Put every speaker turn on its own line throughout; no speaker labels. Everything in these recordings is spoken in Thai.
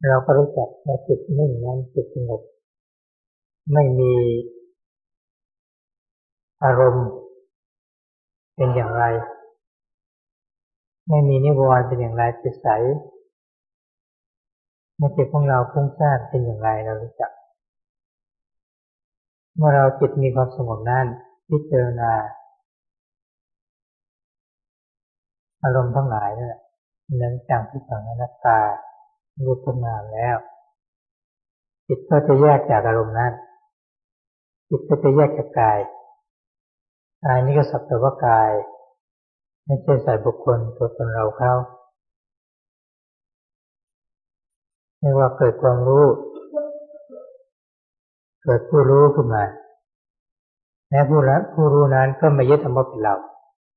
เราก็รู้จักว่าจิตนิ่งนั้นจิตสงบไม่มีอารมณ์เป็นอย่างไรไม่มีนิวรณ์เป็นอย่างไรจิตใสเมื่อจิตของเราฟุ้งซ่านเป็นอย่างไรเรารู้จักเมื่อเราจิตมีความสงบนั้นพิจารณาอารมณ์ทั้งหลายนั่นแหละนั้นจังทุกขังอนัตตารูปนามแล้วจิตก็จะแยกจากอารมณ์นั้นจิตก็จะแยกจากกายกายนี้ก็สักแต่ว่ากายไม่ใช่สัตว์บุคคลตัวตนเราเขาไม่ว่าเกิดความรู้เกิดผู้รู้ขึ้นมาแม้ผู้รู้นั้นก็ไม่ยึดว่าเป็นเรา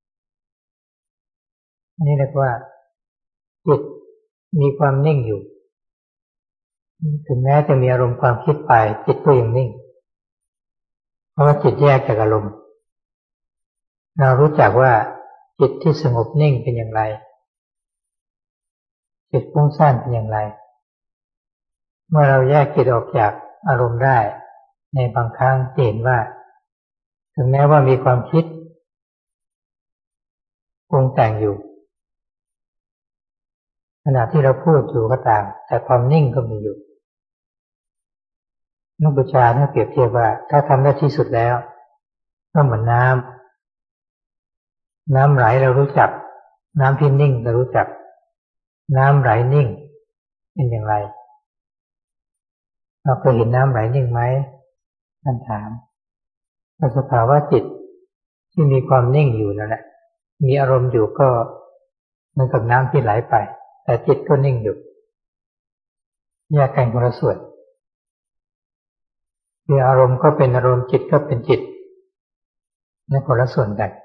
อันนี้เรียกว่าจิตมีความนิ่งอยู่ถึงแม้จะมีอารมณ์ความคิดไปจิตก็ยังนิ่งเพราะว่าจิตแยกจากอารมณ์เรารู้จักว่าจิตที่สงบนิ่งเป็นอย่างไรจิตฟุ้งซ่านเป็นอย่างไรเมื่อเราแยกจิตออกจากอารมณ์ได้ในบางครั้งจะเห็นว่าถึงแม้ว่ามีความคิดปรุงแต่งอยู่ขณะที่เราพูดอยู่ก็ตามแต่ความนิ่งก็มีอยู่นักบูชาท่านเปรียบเทียบว่าถ้าทำได้ที่สุดแล้วก็เหมือนน้ำไหลเรารู้จักน้ำที่นิ่งเรารู้จักน้ำไหลนิ่งเป็นอย่างไรเราเคยเห็นน้ำไหลนิ่งไหมท่านถามสภาวะจิตที่มีความนิ่งอยู่นั่นแหละมีอารมณ์อยู่ก็เหมือนกับน้ำที่ไหลไปแต่จิตก็นิ่งอยู่แยกกันคนละส่วนคืออารมณ์ก็เป็นอารมณ์จิตก็เป็นจิตในคนละส่วนกัน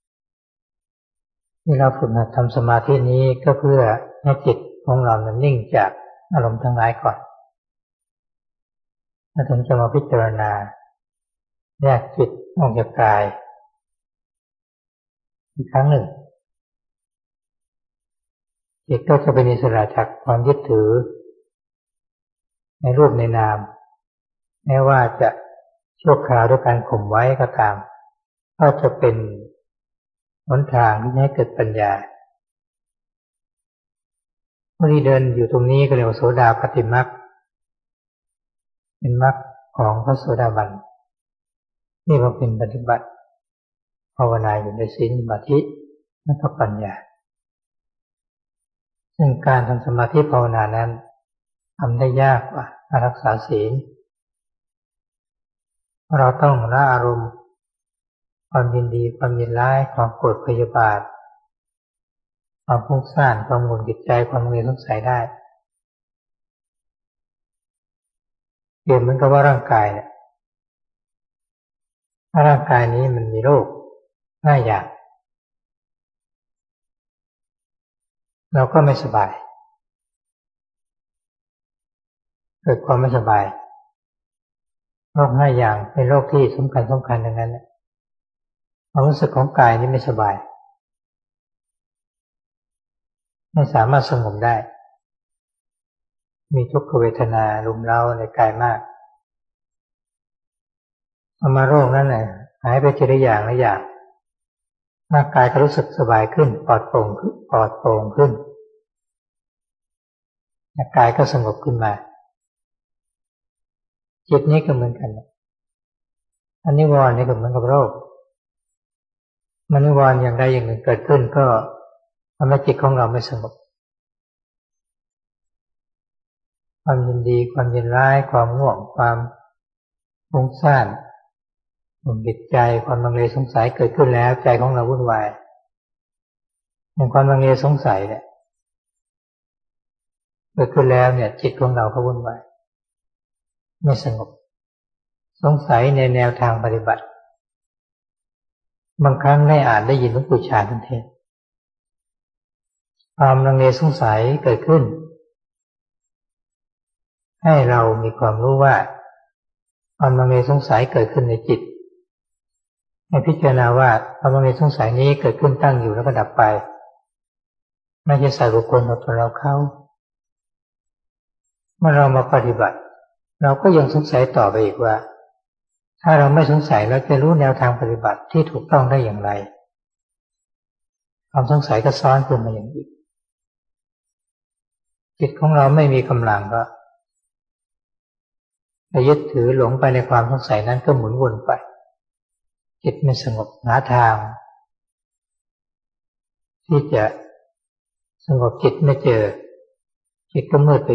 ที่เราฝึกหัดทำสมาธินี้ก็เพื่อให้จิตของเรานิ่งจากอารมณ์ทั้งหลายก่อนแล้วถึงจะมาพิจารณาแยกจิตออกจากกายอีกครั้งหนึ่งจิตก็จะเป็นอิสระจากความยึดถือในรูปในนามแม้ว่าจะชั่วคราวด้วยการข่มไว้ก็ตามก็จะเป็นหนทางที่ให้เกิดปัญญาเมื่อที่เดินอยู่ตรงนี้ก็เรียกว่าโสดาปัตติมรรคเป็นมรรคของพระโสดาบันนี่ก็เป็นปฏิบัติภาวนาอยู่ในศีลสมาธิและก็ปัญญาซึ่งการทำสมาธิภาวนานั้นทำได้ยากกว่ารักษาศีลเราต้องละอารมณ์ความยินดีความยินร้ายความโกรธพยาบาทความฟุ้งซ่านความหงุดหงิดใจความลังเลสงสัยได้เปรียบเหมือนกับว่าร่างกายเนี่ยถ้าร่างกายนี้มันมีโรค5 อย่างเราก็ไม่สบายเกิดความไม่สบายโรค5 อย่างเป็นโรคที่สำคัญดังนั้นความรู้สึกของกายนี้ไม่สบายไม่สามารถสงบได้มีทุกขเวทนารุมเร้าในกายมากพอมาโรคนั้นแหละหายไปทีละอย่างละอย่างร่างกายก็รู้สึกสบายขึ้นปลอดโปร่งขึ้นกายก็สงบขึ้นมาจิตนี้ก็เหมือนกันอันนิวรณ์นี่ก็เหมือนกับโรคมันนิวรณ์อย่างใดอย่างหนึ่งเกิดขึ้นก็ทำให้จิตของเราไม่สงบความยินดีความยินร้ายความง่วงความฟุ้งซ่านหงุดหงิดใจความลังเลสงสัยเกิดขึ้นแล้วใจของเราวุ่นวายอย่างความลังเลสงสัยเนี่ยเกิดขึ้นแล้วเนี่ยจิตของเราก็วุ่นวายไม่สงบสงสัยในแนวทางปฏิบัติบางครั้งได้อ่านได้ยินหลวงปู่ชาท่านเทศน์ความลังเลสงสัยเกิดขึ้นให้เรามีความรู้ว่าความลังเลสงสัยเกิดขึ้นในจิตให้พิจารณาว่าความลังเลสงสัยนี้เกิดขึ้นตั้งอยู่แล้วก็ดับไปไม่ใช่สัตว์บุคคลตัวตนเราเขาเมื่อเรามาปฏิบัติเราก็ยังสงสัยต่อไปอีกว่าถ้าเราไม่สงสัยเราจะรู้แนวทางปฏิบัติที่ถูกต้องได้อย่างไรความสงสัยก็ซ้อนขึ้นมาอย่างอีกจิตของเราไม่มีกำลังก็ไปยึดถือหลงไปในความสงสัยนั้นก็หมุนวนไปจิตไม่สงบหาทางที่จะสงบจิตไม่เจอจิตก็มืดไป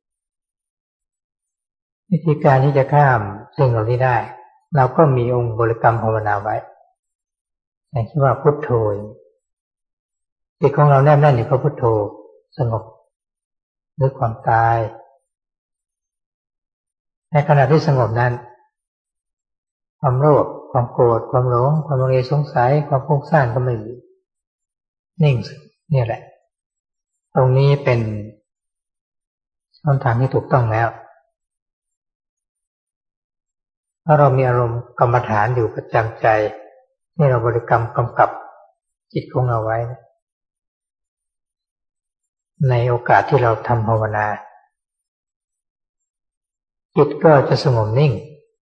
วิธีการที่จะข้ามสิ่งเหล่านี้ได้เราก็มีองค์บริกรรมภาวนาไว้อย่างที่ว่าพุทโธจิตของเราแนบแน่นอยู่กับพุทโธสงบนึกความตายในขณะที่สงบนั้นความโลภความโกรธความหลงความลังเลสงสัยความฟุ้งซ่านก็ไม่มีนิ่งนี่แหละตรงนี้เป็นช่องทางที่ถูกต้องแล้วถ้าเรามีอารมณ์กรรมฐานอยู่ประจำใจที่เราบริกรรมกำกับจิตของเราไว้ในโอกาสที่เราทำภาวนาจิตก็จะสงบนิ่ง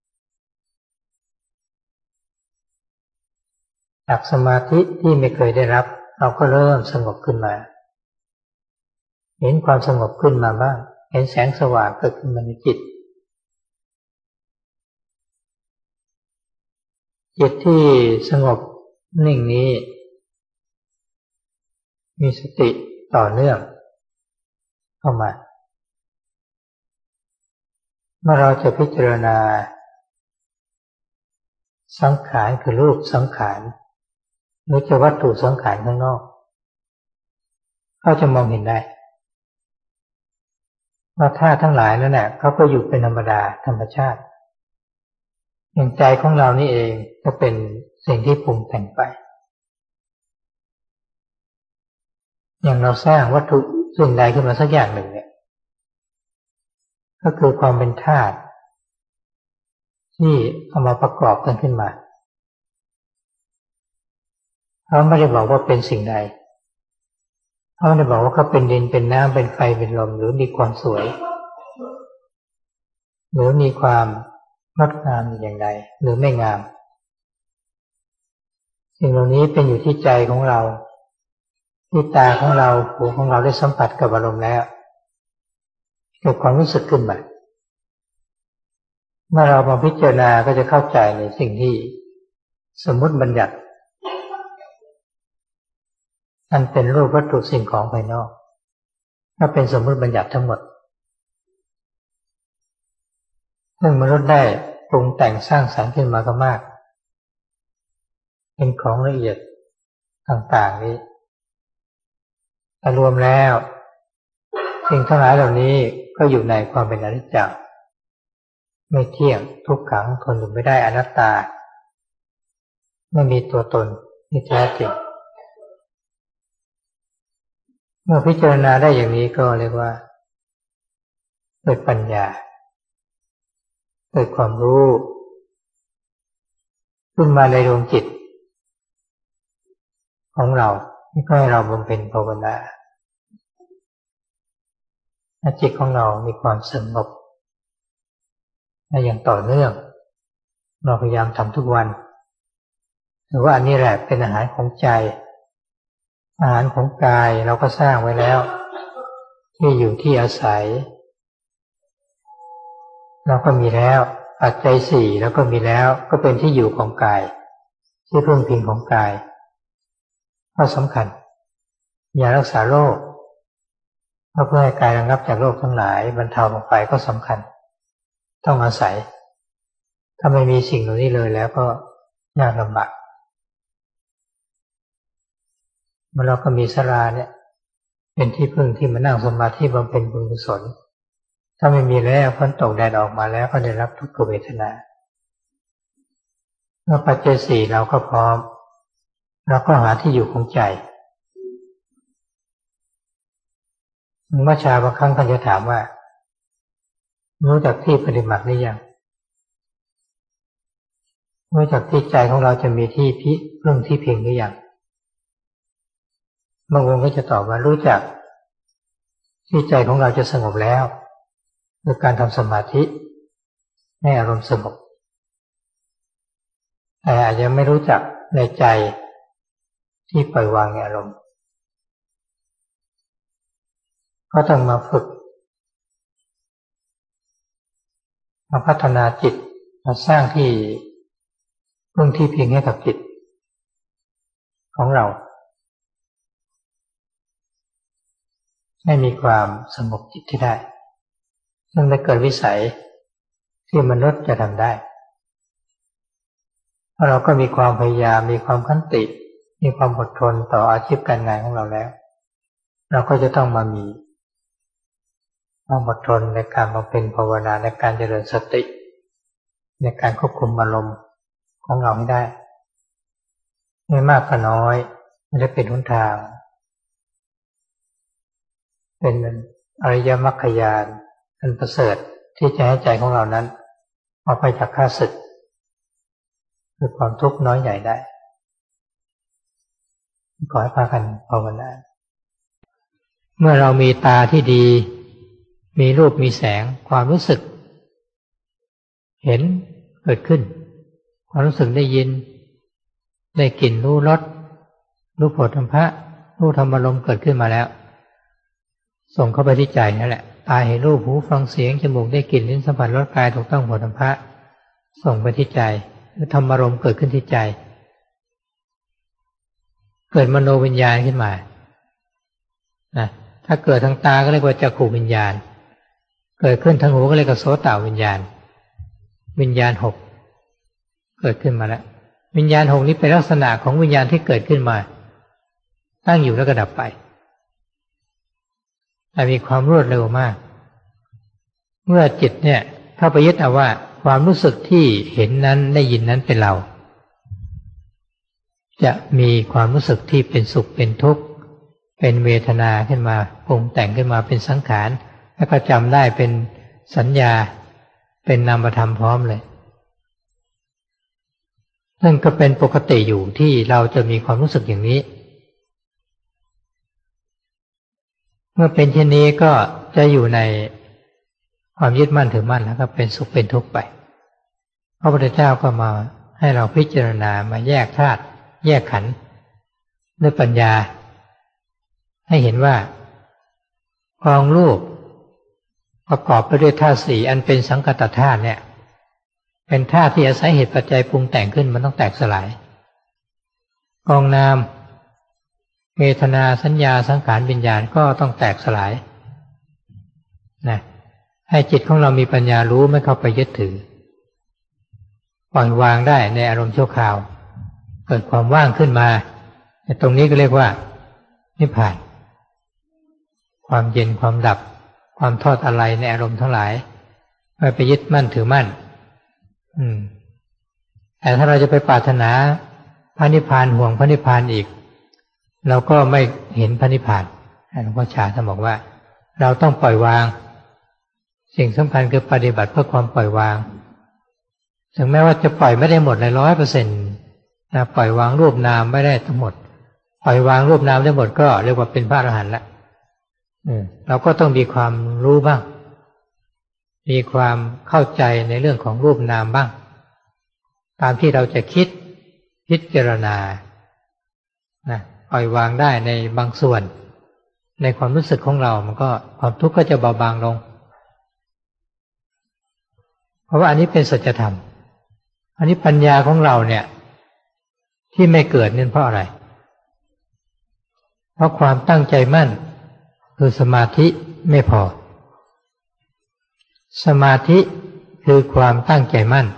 จากสมาธิที่ไม่เคยได้รับเราก็เริ่มสงบขึ้นมาเห็นความสงบขึ้นมาบ้างเห็นแสงสว่างเกิดขึ้นมาในจิตจิตที่สงบนิ่งนี้มีสติต่อเนื่องเข้ามาเมื่อเราจะพิจารณาสังขารคือรูปสังขารหรือจะวัตถุสังขารข้างนอกเขาจะมองเห็นได้ว่าธาตุทั้งหลายนั่นแหละเขาก็อยู่เป็นธรรมดาธรรมชาติอย่างใจของเรานี่เองก็เป็นสิ่งที่ปรุงแต่งไปอย่างเราสร้างวัตถุสิ่งใดขึ้นมาสักอย่างหนึ่งเนี่ยก็คือความเป็นธาตุที่เอามาประกอบกันขึ้นมาเขาไม่ได้บอกว่าเป็นสิ่งใดเขาไม่ได้บอกว่าเขาเป็นดินเป็นน้ำเป็นไฟเป็นลมหรือมีความสวยหรือมีความงดงามอย่างไรหรือไม่งามสิ่งเหล่านี้เป็นอยู่ที่ใจของเราที่ตาของเราหูของเราได้สัมผัสกับอารมณ์แล้วเกิดความรู้สึกขึ้นมาเมื่อเรามาพิจารณาก็จะเข้าใจในสิ่งที่สมมุติบัญญัติอันเป็นรูปวัตถุสิ่งของภายนอกก็เป็นสมมุติบัญญัติทั้งหมดซึ่งมนุษย์ได้ปรุงแต่งสร้างสรรค์ขึ้นมาก็มากเป็นของละเอียดต่างๆนี้แต่รวมแล้วสิ่งทั้งหลายเหล่านี้ก็อยู่ในความเป็นอนิจจ์ไม่เที่ยงทุกขังทนอยู่ไม่ได้อนัตตาไม่มีตัวตนที่แท้จริงเมื่อพิจารณาได้อย่างนี้ก็เรียกว่าเกิดปัญญาเกิดความรู้ขึ้นมาในดวงจิตของเราที่ให้เราบำเพ็ญภาวนาจิตของเรามีความสงบและอย่างต่อเนื่องเราพยายามทำทุกวันถือว่าอันนี้แหละเป็นอาหารของใจอาหารของกายเราก็สร้างไว้แล้วที่อยู่ที่อาศัยเราก็มีแล้วปัจจัยสี่แล้วก็มีแล้วก็เป็นที่อยู่ของกายที่พึ่งพิงของกายก็สำคัญยารักษาโรคเพื่อให้กายระงับจากโรคทั้งหลายบรรเทาลงไปก็สำคัญต้องอาศัยถ้าไม่มีสิ่งเหล่านี้เลยแล้วก็ยากลำบากเราก็มีศาลาเนี่ยเป็นที่พึ่งที่มานั่งสมาธิบำเพ็ญบุญกุศลถ้าไม่มีแล้วฝนตกแดดออกมาแล้วก็ได้รับทุกขเวทนาเมื่อปัจจัยสี่เราก็พร้อมเราก็หาที่อยู่ของใจเมื่อชาบางครั้งท่านจะถามว่ารู้จักที่ปฏิบัติหรือยังรู้จักที่ใจของเราจะมีที่พึ่งที่พิงหรือยังบางองค์ก็จะตอบว่ารู้จักที่ใจของเราจะสงบแล้วคือการทำสมาธิให้อารมณ์สงบแต่อาจจะไม่รู้จักในใจที่ปล่อยวางในอารมณ์ก็ต้องมาฝึกมาพัฒนาจิตมาสร้างที่พึ่งที่พิงให้กับจิตของเราให้มีความสงบจิตที่ได้ซึ่งได้เกิดวิสัยที่มนุษย์จะทำได้เพราะเราก็มีความพยายามมีความขันติมีความอดทนต่ออาชีพการงานของเราแล้วเราก็จะต้องมามีความอดทนในการบำเพ็ญภาวนาในการเจริญสติในการควบคุมอารมณ์ของเราให้ได้ไม่มากก็น้อยมันจะเป็นหนทางเป็นอริยมรรคญาณอันประเสริฐที่จะให้ใจของเรานั้นออกไปจากข้าศึกคือความทุกข์น้อยใหญ่ได้ขอให้พากันภาวนาเมื่อเรามีตาที่ดีมีรูปมีแสงความรู้สึกเห็นเกิดขึ้นความรู้สึกได้ยินได้กลิ่นรู้รสรู้โผฏฐัพพะรู้ธรรมารมณ์เกิดขึ้นมาแล้วส่งเข้าไปที่ใจนั่นแหละตาเห็นรูปหูฟังเสียงจมูกได้กลิ่นลิ้นสัมผัสรสกายถูกต้องโผฏฐัพพะส่งไปที่ใจธรรมารมณ์เกิดขึ้นที่ใจเกิดมโนวิญญาณขึ้นมานะถ้าเกิดทางตาก็เรียกว่าจักขุวิญญาณเกิดขึ้นทางหูก็เรียกว่าโสตวิญญาณวิญญาณหกเกิดขึ้นมาแล้ววิญญาณหกนี้เป็นลักษณะของวิญญาณที่เกิดขึ้นมาตั้งอยู่แล้วก็ดับไปแต่มีความรวดเร็วมากเมื่อจิตเนี่ยเข้าไปยึดเอาว่าความรู้สึกที่เห็นนั้นได้ยินนั้นเป็นเราจะมีความรู้สึกที่เป็นสุขเป็นทุกข์เป็นเวทนาขึ้นมาปรุงแต่งขึ้นมาเป็นสังขารแล้วก็จำได้เป็นสัญญาเป็นนามธรรมพร้อมเลยนั่นก็เป็นปกติอยู่ที่เราจะมีความรู้สึกอย่างนี้เมื่อเป็นเช่นนี้ก็จะอยู่ในความยึดมั่นถือมั่นแล้วก็เป็นสุขเป็นทุกข์ไปพระพุทธเจ้าก็มาให้เราพิจารณามาแยกธาตุแยกขันธ์ด้วยปัญญาให้เห็นว่ากองรูปประกอบไปด้วยธาตุสี่อันเป็นสังคตธาตุเนี่ยเป็นธาตุที่อาศัยเหตุปัจจัยปรุงแต่งขึ้นมันต้องแตกสลายกองนามเวทนาสัญญาสังขารวิญญาณก็ต้องแตกสลายนะให้จิตของเรามีปัญญารู้ไม่เข้าไปยึดถือปล่อยวางได้ในอารมณ์ชั่วคราวเกิดความว่างขึ้นมาตรงนี้ก็เรียกว่านิพพานความเย็นความดับความทอดอะไรในอารมณ์ทั้งหลายไม่ไปยึดมั่นถือมั่นแต่ถ้าเราจะไปปรารถนาพระนิพพานห่วงพระนิพพานอีกเราก็ไม่เห็นพระนิพพานหลวงพ่อชาท่านบอกว่าเราต้องปล่อยวางสิ่งสำคัญคือปฏิบัติเพื่อความปล่อยวางถึงแม้ว่าจะปล่อยไม่ได้หมดเลย 100% นะปล่อยวางรูปนามไม่ได้ทั้งหมดปล่อยวางรูปนามได้หมดก็เรียกว่าเป็นพระอรหันต์ละเราก็ต้องมีความรู้บ้างมีความเข้าใจในเรื่องของรูปนามบ้างตามที่เราจะคิดพิจารณานะปล่อยวางได้ในบางส่วนในความรู้สึกของเรามันก็ความทุกข์ก็จะเบาบางลงเพราะว่าอันนี้เป็นสัจธรรมอันนี้ปัญญาของเราเนี่ยที่ไม่เกิดนั่นเพราะอะไรเพราะความตั้งใจมั่นคือสมาธิไม่พอสมาธิคือความตั้งใจมั่น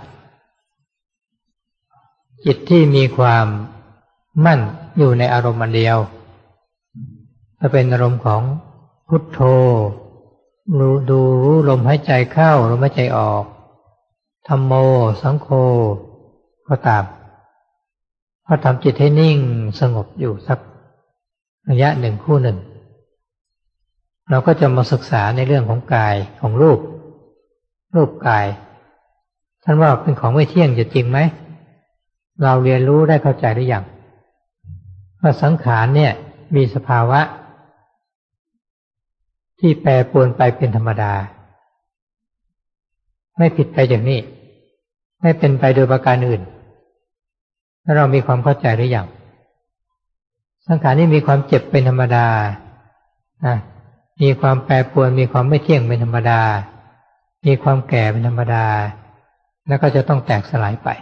จิตที่มีความมั่นอยู่ในอารมณ์อันเดียวถ้าเป็นอารมณ์ของพุทโธรู้ลมหายใจเข้าลมหายใจออกธัมโมสังโฆก็ตามพอทำจิตให้นิ่งสงบอยู่สักระยะหนึ่งคู่หนึ่งเราก็จะมาศึกษาในเรื่องของกายของรูปกายท่านว่าเป็นของไม่เที่ยงจะจริงไหมเราเรียนรู้ได้เข้าใจหรือยังว่าสังขารเนี่ยมีสภาวะที่แปรปรวนไปเป็นธรรมดาไม่ผิดไปจากนี้ไม่เป็นไปโดยประการอื่นแล้วเรามีความเข้าใจหรือยังสังขารนี่มีความเจ็บเป็นธรรมดามีความแปรปรวนมีความไม่เที่ยงเป็นธรรมดามีความแก่เป็นธรรมดาแล้วก็จะต้องแตกสลายไป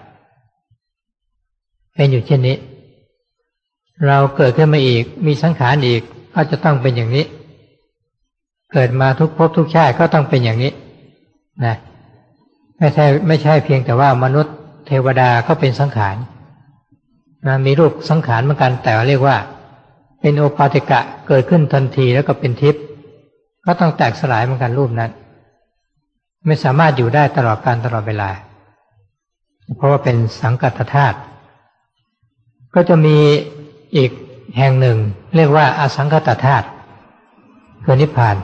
เป็นอยู่เช่นนี้เราเกิดขึ้นมาอีกมีสังขารอีกก็จะต้องเป็นอย่างนี้เกิดมาทุกภพทุกชาติก็ต้องเป็นอย่างนี้นะไม่ใช่เพียงแต่ว่ามนุษย์เทวดาก็เป็นสังขารนะมีรูปสังขารเหมือนกันแต่เรียกว่าเป็นโอปาติกะเกิดขึ้นทันทีแล้วก็เป็นทิพย์ก็ต้องแตกสลายเหมือนกันรูปนั้นไม่สามารถอยู่ได้ตลอดกาลตลอดเวลาเพราะว่าเป็นสังกัตถธาตุก็จะมีอีกแห่งหนึ่งเรียกว่าอสังกัตถธาตุคือนิพพาน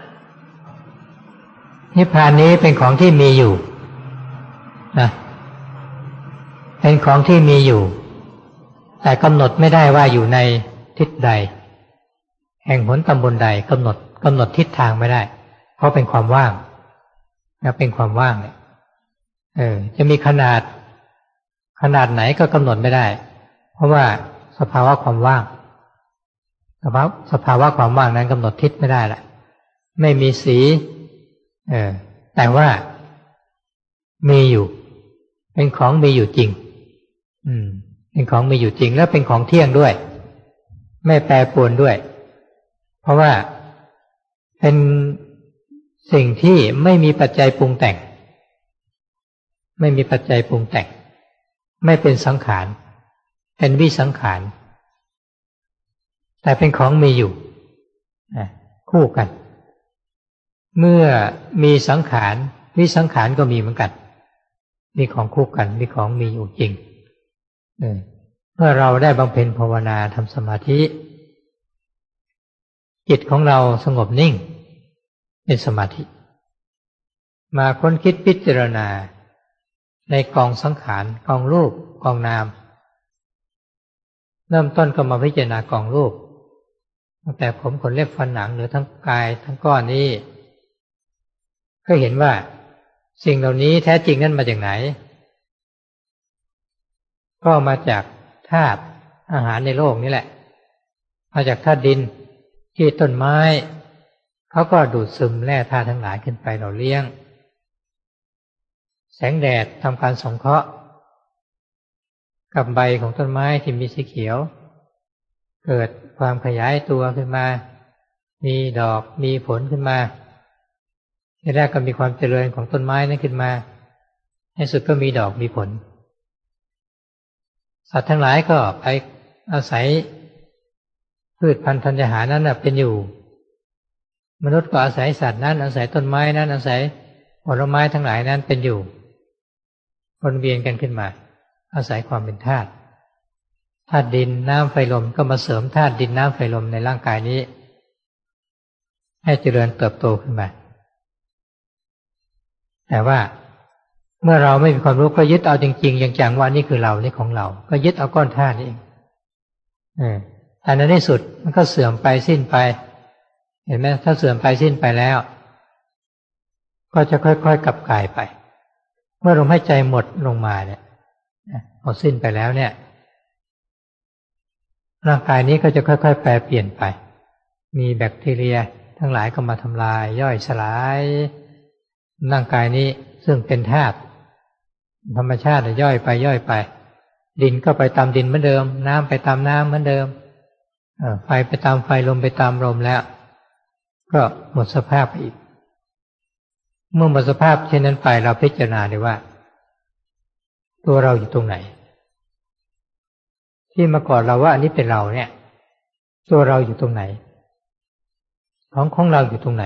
นิพพานนี้เป็นของที่มีอยู่นะเป็นของที่มีอยู่แต่กำหนดไม่ได้ว่าอยู่ในทิศใดแห่งหนตำบลใดกำหนดทิศทางไม่ได้เพราะเป็นความว่างนะเป็นความว่างเนี่ยจะมีขนาดไหนก็กำหนดไม่ได้เพราะว่าสภาวะความว่างสภาวะความว่างนั้นกำหนดทิศไม่ได้ละไม่มีสีแต่ว่ามีอยู่เป็นของมีอยู่จริงเป็นของมีอยู่จริงแล้วเป็นของเที่ยงด้วยไม่แปรปรวนด้วยเพราะว่าเป็นสิ่งที่ไม่มีปัจจัยปรุงแต่งไม่มีปัจจัยปรุงแต่งไม่เป็นสังขารเป็นวิสังขารแต่เป็นของมีอยู่คู่กันเมื่อมีสังขารวิสังขารก็มีเหมือนกันมีของคู่กันมีของมีอยู่จริงเมื่อเราได้บำเพ็ญภาวนาทำสมาธิจิตของเราสงบนิ่งเป็นสมาธิมาค้นคิดพิจารณาในกองสังขารกองรูปกองนามเริ่มต้นก็มาพิจารณากองรูปตั้งแต่ผมขนเล็บฟันหนังหรือทั้งกายทั้งก้อนนี้ก็เห็นว่าสิ่งเหล่านี้แท้จริงนั้นมาจากไหนก็มาจากธาตุอาหารในโลกนี่แหละมาจากธาตุดินที่ต้นไม้เขาก็ดูดซึมแร่ธาตุทั้งหลายขึ้นไปหล่อเลี้ยงแสงแดดทำการสงเคราะห์กับใบของต้นไม้ที่มีสีเขียวเกิดความขยายตัวขึ้นมามีดอกมีผลขึ้นมาในแรกก็มีความเจริญของต้นไม้นั้นขึ้นมาในสุดก็มีดอกมีผลสัตว์ทั้งหลายก็ไปอาศัยพืชพันธุ์ธัญญาหารนั้นเป็นอยู่มนุษย์ก็อาศัยสัตว์นั้นอาศัยต้นไม้นั้นอาศัยผลไม้ทั้งหลายนั้นเป็นอยู่วนเวียนกันขึ้นมาอาศัยความเป็นธาตุดินน้ำไฟลมก็มาเสริมธาตุดินน้ำไฟลมในร่างกายนี้ให้เจริญเติบโตขึ้นมาแต่ว่าเมื่อเราไม่มีความรู้ก็ยึดเอาจริงๆอย่างจังว่านี่คือเรานี่ของเราก็ยึดเอาก้อนธาตุนี่เองแต่ในที่สุดมันก็เสื่อมไปสิ้นไปเห็นไหมถ้าเสื่อมไปสิ้นไปแล้วก็จะค่อยๆกลับกลายไปเมื่อลมหายใจหมดลงมาเนี่ยหมดสิ้นไปแล้วเนี่ยร่างกายนี้ก็จะค่อยๆแปรเปลี่ยนไปมีแบคทีเรียทั้งหลายก็มาทำลายย่อยสลายร่างกายนี้ซึ่งเป็นธาตุธรรมชาติย่อยไปดินก็ไปตามดินเหมือนเดิมน้ำไปตามน้ำเหมือนเดิมไฟไปตามไฟลมไปตามลมแล้วก็หมดสภาพไปอีกเมื่อหมดสภาพเช่นนั้นไปเราพิจารณาได้ว่าตัวเราอยู่ตรงไหนที่มาก่อนเราว่าอันนี้เป็นเราเนี่ยตัวเราอยู่ตรงไหนของเราอยู่ตรงไหน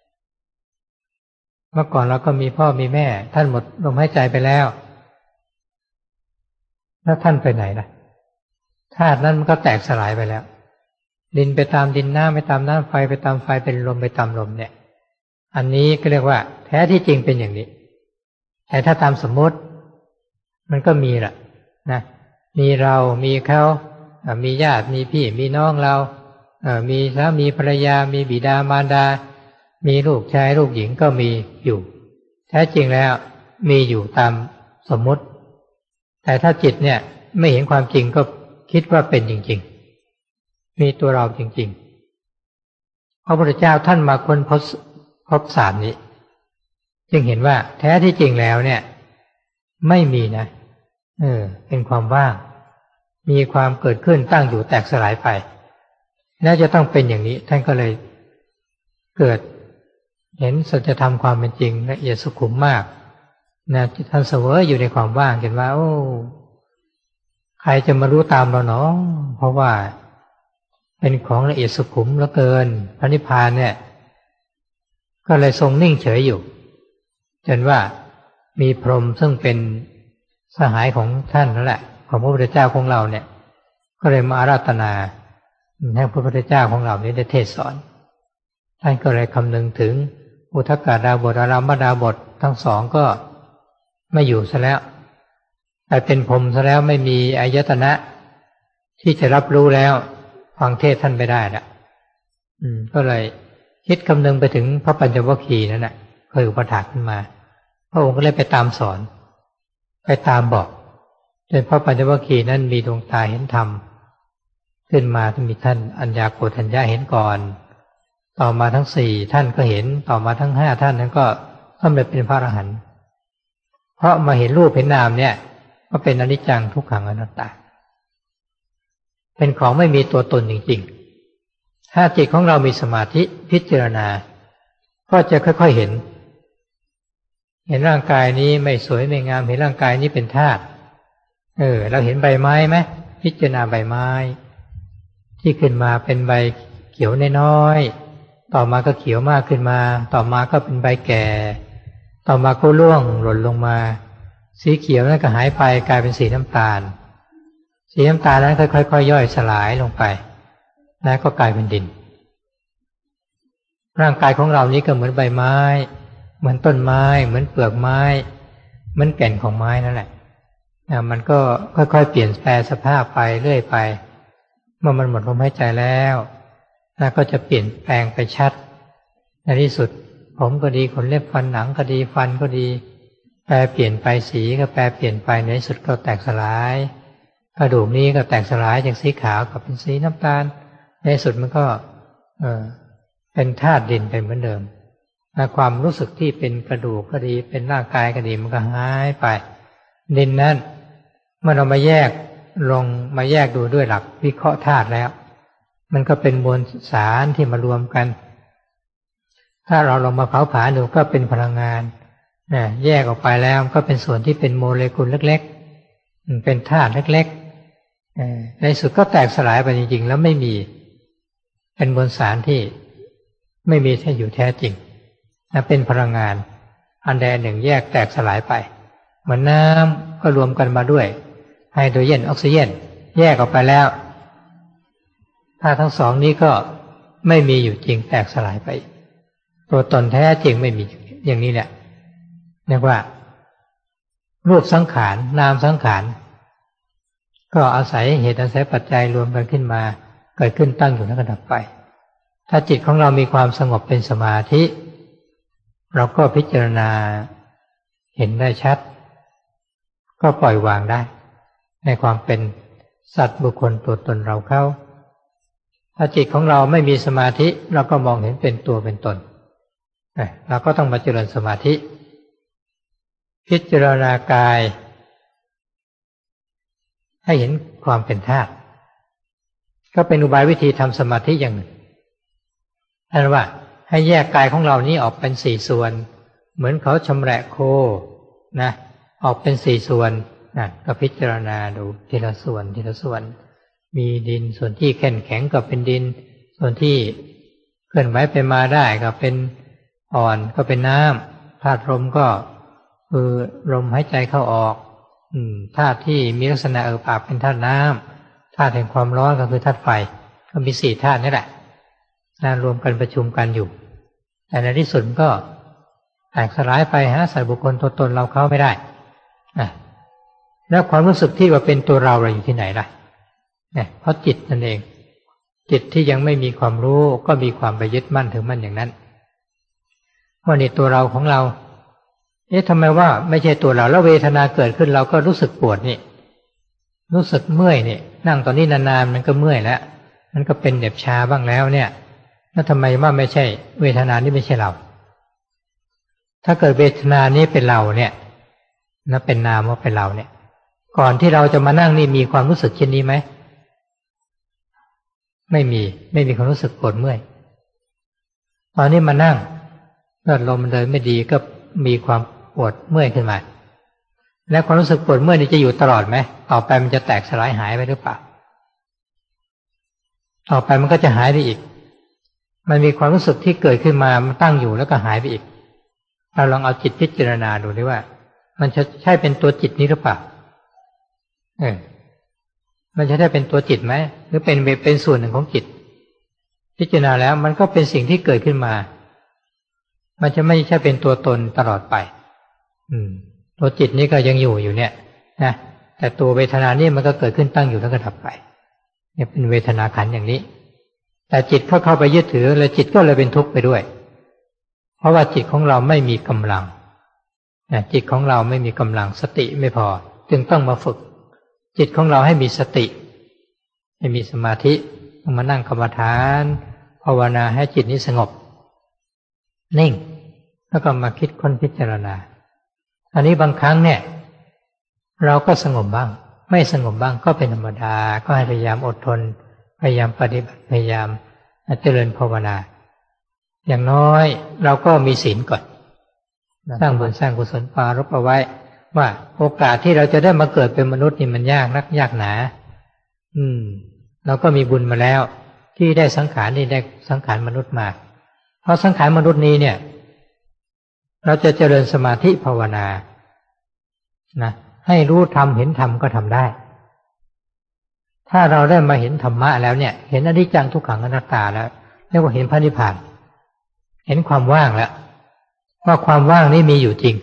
เมื่อก่อนเราก็มีพ่อมีแม่ท่านหมดลมหายใจไปแล้วท่านไปไหนล่ะธาตุนั้นมันก็แตกสลายไปแล้วดินไปตามดินน้ำไปตามน้ำไฟไปตามไฟเป็นลมไปตามลมเนี่ยอันนี้ก็เรียกว่าแท้ที่จริงเป็นอย่างนี้แต่ถ้าตามสมมติมันก็มีล่ะนะมีเรามีเขามีญาติมีพี่มีน้องเรามีสามีภรรยามีบิดามารดามีลูกชายลูกหญิงก็มีอยู่แท้จริงแล้วมีอยู่ตามสมมุติแต่ถ้าจิตเนี่ยไม่เห็นความจริงก็คิดว่าเป็นจริงๆมีตัวเราจริงๆพระพุทธเจ้าท่านมาค้นพบศาสตร์นี้จึงเห็นว่าแท้ที่จริงแล้วเนี่ยไม่มีนะเป็นความว่างมีความเกิดขึ้นตั้งอยู่แตกสลายไปน่าจะต้องเป็นอย่างนี้ท่านก็เลยเกิดเห็นสัจธรรมความเป็นจริงละเอียดสุขุมมากนะท่านเสวยอยู่ในความว่างเห็นว่าโอ้ใครจะมารู้ตามเราเนาะเพราะว่าเป็นของละเอียดสุขุมเหลือเกินพระนิพพานเนี่ยก็เลยทรงนิ่งเฉยอยู่จนว่ามีพรหมซึ่งเป็นสหายของท่านนั่นแหละของพระพุทธเจ้าของเราเนี่ยก็เลยมาอาราธนาให้พระพุทธเจ้าของเรานี้ได้เทศสอนท่านก็เลยคำนึงถึงอุทกดาบทอารามดาบททั้งสองก็ไม่อยู่ซะแล้วแต่เป็นพรหมซะแล้วไม่มีอายตนะที่จะรับรู้แล้วฟังเทศท่านไม่ได้ละก็เลยคิดคำนึงไปถึงพระปัญจวัคคีย์นั่นแหละเคยอุปถากขึ้นมาพระองค์ก็เลยไปตามสอนไปตามบอกจนพระปัญจวัคคีย์นั้นมีดวงตาเห็นธรรมขึ้นมาที่มีท่านอัญญาโกฏัญญะเห็นก่อนต่อมาทั้งสี่ท่านก็เห็นต่อมาทั้งห้าท่านนั้นก็สำเร็จเป็นพระอรหันต์เพราะมาเห็นรูปเห็นนามเนี่ยก็เป็นอนิจจังทุกขังอนัตตาเป็นของไม่มีตัวตนจริงๆถ้าจิตของเรามีสมาธิพิจารณาก็จะค่อยๆเห็นร่างกายนี้ไม่สวยไม่งามเห็นร่างกายนี้เป็นธาตุเราเห็นใบไม้ไหมพิจารณาใบไม้ที่ขึ้นมาเป็นใบเขียวน้อยๆต่อมาก็เขียวมากขึ้นมาต่อมาก็เป็นใบแก่ต่อมาก็ร่วงหล่นลงมาสีเขียวนั้นก็หายไปกลายเป็นสีน้ำตาลสีน้ำตาลนั้นค่อยๆย่อยสลายลงไปแล้วก็กลายเป็นดินร่างกายของเรานี้ก็เหมือนใบไม้เหมือนต้นไม้เหมือนเปลือกไม้เหมือนแก่นของไม้นั่นแหละมันก็ค่อยๆเปลี่ยนแปลสภาพไปเรื่อยไปเมื่อมันหมดลมหายใจแล้วก็จะเปลี่ยนแปลงไปชัดในที่สุดผมก็ดีขนเล็บฟันหนังก็ดีฟันก็ดีแปรเปลี่ยนไปสีก็แปรเปลี่ยนไปในที่สุดก็แตกสลายกระดูกนี้ก็แตกสลายจากสีขาวกลับเป็นสีน้ำตาลในที่สุดมันก็เป็นธาตุดินไปเหมือนเดิมความรู้สึกที่เป็นกระดูกก็ดีเป็นร่างกายก็ดีมันก็หายไปดินนั้นเมื่อเรามาแยกดูด้วยหลักวิเคราะห์ธาตุแล้วมันก็เป็นมวลสารที่มารวมกันถ้าเราลองมาเผาผลาญดูก็เป็นพลังงานแยกออกไปแล้วก็เป็นส่วนที่เป็นโมเลกุลเล็กๆเป็นธาตุเล็กๆในสุดก็แตกสลายไปจริงๆแล้วไม่มีเป็นมวลสารที่ไม่มีแท้อยู่แท้จริงเป็นพลังงานอันใดอันหนึ่งแยกแตกสลายไปเหมือนน้ำก็รวมกันมาด้วยไฮโดรเจนออกซิเจนแยกออกไปแล้วถ้าทั้งสองนี้ก็ไม่มีอยู่จริงแตกสลายไปตัวตนแท้จริงไม่มีอย่างนี้แหละเรียกว่ารูปสังขารนามสังขารก็อาศัยเหตุอาศัยปัจจัยรวมกันขึ้นมาเกิดขึ้นตั้งอยู่แล้วก็ดับไปถ้าจิตของเรามีความสงบเป็นสมาธิเราก็พิจารณาเห็นได้ชัดก็ปล่อยวางได้ในความเป็นสัตว์บุคคลตัวตนเราเข้าถ้าจิตของเราไม่มีสมาธิเราก็มองเห็นเป็นตัวเป็นตนเราก็ต้องมาเจริญสมาธิพิจารณากายให้เห็นความเป็นธาตุก็เป็นอุบายวิธีทำสมาธิอย่างหนึ่งนั่นว่าให้แยกกายของเรานี้ออกเป็นสี่ส่วนเหมือนเขาชำแหละโคนะออกเป็นสี่ส่วนก็พิจารณาดูทีละส่วนทีละส่วนมีดินส่วนที่แข็งแข็งก็เป็นดินส่วนที่เคลื่อนไหวไปมาได้ก็เป็นอ่อนก็เป็นน้ำธาตุลมก็คือลมหายใจเข้าออกธาตุที่มีลักษณะเอิบอาบเป็นธาตุน้ำธาตุแห่งความร้อนก็คือธาตุไฟก็มีสี่ธาตุนี่แหละรวมกันประชุมกันอยู่แต่ในที่สุดก็แตกสลายไปหาสัตว์บุคคลตัวตนเราเข้าไม่ได้แล้วความรู้สึกที่ว่าเป็นตัวเราอยู่ที่ไหนล่ะเพราะจิตนั่นเองจิตที่ยังไม่มีความรู้ก็มีความไปยึดมั่นถือมั่นอย่างนั้นว่านี่ตัวเราของเราทำไมว่าไม่ใช่ตัวเราแล้วเวทนาเกิดขึ้นเราก็รู้สึกปวดนี่รู้สึกเมื่อยนี่นั่งตอนนี้นานๆมันก็เมื่อยแล้วมันก็เป็นเหน็บชาบ้างแล้วเนี่ยแล้วทำไมว่าไม่ใช่เวทนานี้ไม่ใช่เราถ้าเกิดเวทนานี้เป็นเราเนี่ยนะเป็นนามว่าเป็นเราเนี่ยก่อนที่เราจะมานั่งนี่มีความรู้สึกเช่นนี้ไหมไม่มีความรู้สึกปวดเมื่อยตอนนี้มานั่งเลือดลมมันเดินไม่ดีก็มีความปวดเมื่อยขึ้นมาและความรู้สึกปวดเมื่อยนี่จะอยู่ตลอดไหมต่อไปมันจะแตกสลายหายไปหรือเปล่าต่อไปมันก็จะหายไปอีกมันมีความรู้สึกที่เกิดขึ้นมามันตั้งอยู่แล้วก็หายไปอีกเราลองเอาจิตพิจารณาดูดิว่ามันจะใช่เป็นตัวจิตนี้หรือเปล่ามันจะได้เป็นตัวจิตไหมหรือเป็นส่วนหนึ่งของจิตพิจารณาแล้วมันก็เป็นสิ่งที่เกิดขึ้นมามันจะไม่ใช่เป็นตัวตนตลอดไปตัวจิตนี้ก็ยังอยู่เนี่ยนะแต่ตัวเวทนานี่มันก็เกิดขึ้นตั้งอยู่แล้วก็ดับไปเนี่ยเป็นเวทนาขันธ์อย่างนี้แต่จิตเข้าไปยึดถือแล้วจิตก็เลยเป็นทุกข์ไปด้วยเพราะว่าจิตของเราไม่มีกำลังจิตของเราไม่มีกำลังสติไม่พอจึงต้องมาฝึกจิตของเราให้มีสติให้มีสมาธิต้องมานั่งกรรมฐานภาวนาให้จิตนี้สงบนิ่งแล้วก็มาคิดค้นพิจารณาอันนี้บางครั้งเนี่ยเราก็สงบบ้างไม่สงบบ้างก็เป็นธรรมดาก็ให้พยายามอดทนพยายามปฏิบัติพยายามเจริญภาวนาอย่างน้อยเราก็มีศีลก่อนสร้างบุญสร้างกุศลปรารภเอาไว้ว่าโอกาสที่เราจะได้มาเกิดเป็นมนุษย์นี่มันยากนักยากหนาเราก็มีบุญมาแล้วที่ได้สังขารนี่ได้สังขารมนุษย์มาเพราะสังขารมนุษย์นี้เนี่ยเราจะเจริญสมาธิภาวนานะให้รู้ธรรมเห็นธรรมก็ทำได้ถ้าเราได้มาเห็นธรรมะแล้วเนี่ยเห็นอนิจจังทุกขังอนัตตาแล้วเรียกว่าเห็นพระนิพพานเห็นความว่างแล้วว่าความว่างนี้มีอยู่จริง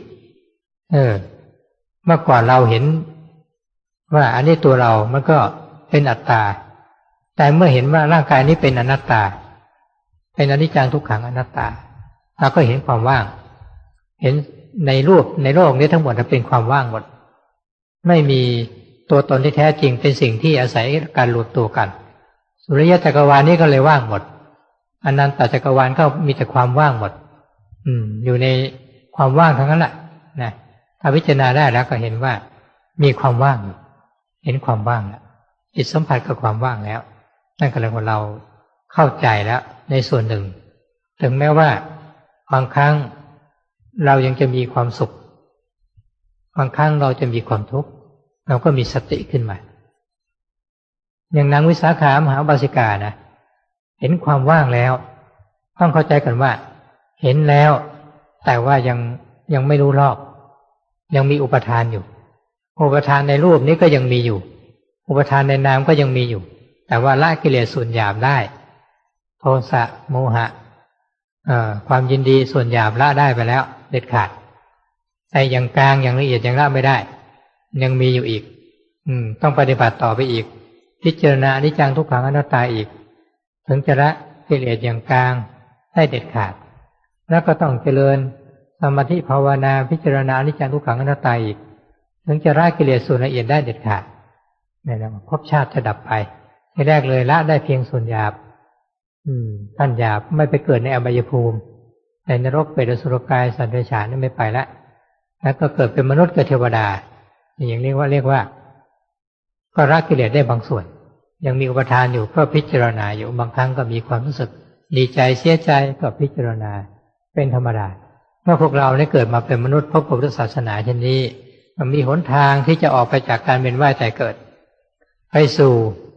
เมื่อก่อนเราเห็นว่าอันนี้ตัวเรามันก็เป็นอัตตาแต่เมื่อเห็นว่าร่างกายนี้เป็นอนัตตาเป็นอนิจจังทุกขังอนัตตาเราก็เห็นความว่างเห็นในรูปในโลกนี้ทั้งหมดเป็นความว่างหมดไม่มีตัวตนที่แท้จริงเป็นสิ่งที่อาศัยการรวมตัวกันสุริยะจักรวาลนี้ก็เลยว่างหมดอนันตจักรวาลก็มีแต่ความว่างหมดอยู่ในความว่างทั้งนั้นแหละนะถ้าพิจารณาได้แล้วก็เห็นว่ามีความว่างเห็นความว่างแล้วจิตสัมผัสกับความว่างแล้วนั่นก็เลยว่าเราเข้าใจแล้วในส่วนหนึ่งถึงแม้ว่าบางครั้งเรายังจะมีความสุขบางครั้งเราจะมีความทุกข์เราก็มีสติขึ้นมาอย่างนางวิสาขามหาอุบาสิกานะเห็นความว่างแล้วต้องเข้าใจกันว่าเห็นแล้วแต่ว่ายังไม่รู้รอบยังมีอุปทานอยู่อุปทานในรูปนี้ก็ยังมีอยู่อุปทานในนามก็ยังมีอยู่แต่ว่าละกิเลสส่วนหยาบได้โทสะโมหะความยินดีส่วนหยาบละได้ไปแล้วเด็ดขาดแต่อย่างกลางอย่างละเอียดยังละไม่ได้ยังมีอยู่อีกต้องปฏิบัติต่อไปอีกพิจารณาอนิจจังทุกขังอนัตตาอีกถึงจะละกิเลสอย่างกลางได้เด็ดขาดแล้วก็ต้องเจริญสมาธิภาวนาพิจารณาอนิจจังทุกขังอนัตตาอีกถึงจะละกิเลสส่วนละเอียดได้เด็ดขาดเนี่ยนะภพชาติจะดับไปทีแรกเลยละได้เพียงส่วนหยาบขั้นหยาบไม่ไปเกิดในอบายภูมิในนรกเปรตอสุรกายสัตว์เดรัจฉานนี่ไม่ไปละแล้วก็เกิดเป็นมนุษย์กับเทวดาอย่างเรียกว่าก็ละกิเลสได้บางส่วนยังมีอุปทานอยู่ก็พิจารณาอยู่บางครั้งก็มีความรู้สึกดีใจเสียใจก็พิจารณาเป็นธรรมดาเมื่อพวกเราได้เกิดมาเป็นมนุษย์พบกับพุทธศาสนาเช่นนี้มันมีหนทางที่จะออกไปจากการเวียนว่ายตายเกิดไปสู่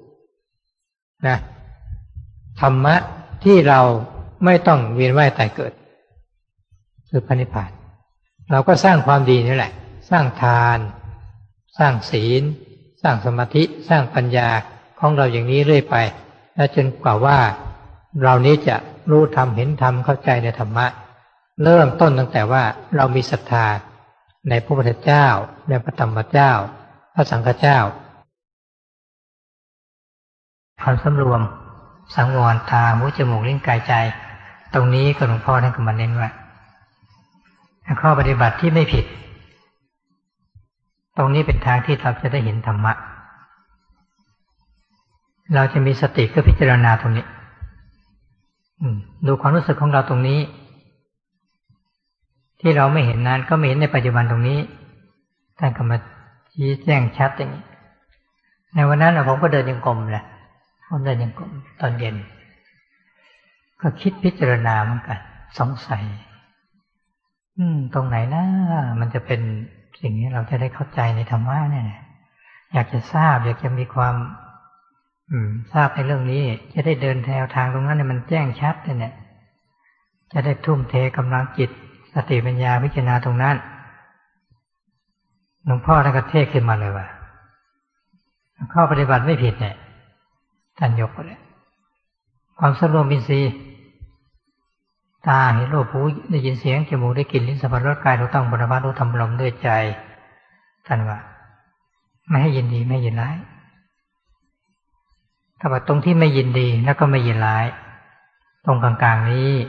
ธรรมะที่เราไม่ต้องเวียนว่ายตายเกิดคือพระนิพพานเราก็สร้างความดีนี่แหละสร้างทานสร้างศีลสร้างสมาธิสร้างปัญญาของเราอย่างนี้เรื่อยไปและจนกว่าว่าเรานี้จะรู้ธรรมเห็นธรรมเข้าใจในธรรมะเริ่มต้นตั้งแต่ว่าเรามีศรัทธาในพระพุทธเจ้าในพระธรรมเจ้าพระสังฆเจ้าความสำรวมสังวรตาหูจมูกลิ้นกายใจตรงนี้ก็หลวงพ่อท่านก็มาเน้นว่าข้อปฏิบัติที่ไม่ผิดตรงนี้เป็นทางที่เราจะได้เห็นธรรมะเราจะมีสติก็พิจารณาตรงนี้ดูความรู้สึกของเราตรงนี้ที่เราไม่เห็นนั้นก็ไม่เห็นในปัจจุบันตรงนี้ท่านก็มาชี้แจงชัดอย่างนี้ในวันนั้นผมก็เดินยังกรมแหละผมเดินยังกรมตอนเย็นก็คิดพิจารณาเหมือนกันสงสัยตรงไหนนะมันจะเป็นสิ่งนี้เราจะได้เข้าใจในธรรมะเนี่ยอยากจะทราบอยากจะมีความทราบในเรื่องนี้จะได้เดินแนวทางตรงนั้นเนี่ยมันแจ้งชัดเนี่ยจะได้ทุ่มเทกำลังจิตสติปัญญาพิจารณาตรงนั้นหลวงพ่อท่านก็เทศขึ้นมาเลยว่าข้อปฏิบัติไม่ผิดเนี่ยท่านยกเลยความสำรวมอินทรีย์ตาเห็นรูปหูได้ยินเสียงจมูกได้กลิ่นลิ้นสัมผัสรสกายถูกต้องบรรลุรู้ธรรมลมด้วยใจท่านว่าไม่ให้ยินดีไม่ยินร้ายถ้าว่าตรงที่ไม่ยินดีแล้วก็ไม่ยินร้ายตรงกลางๆนี้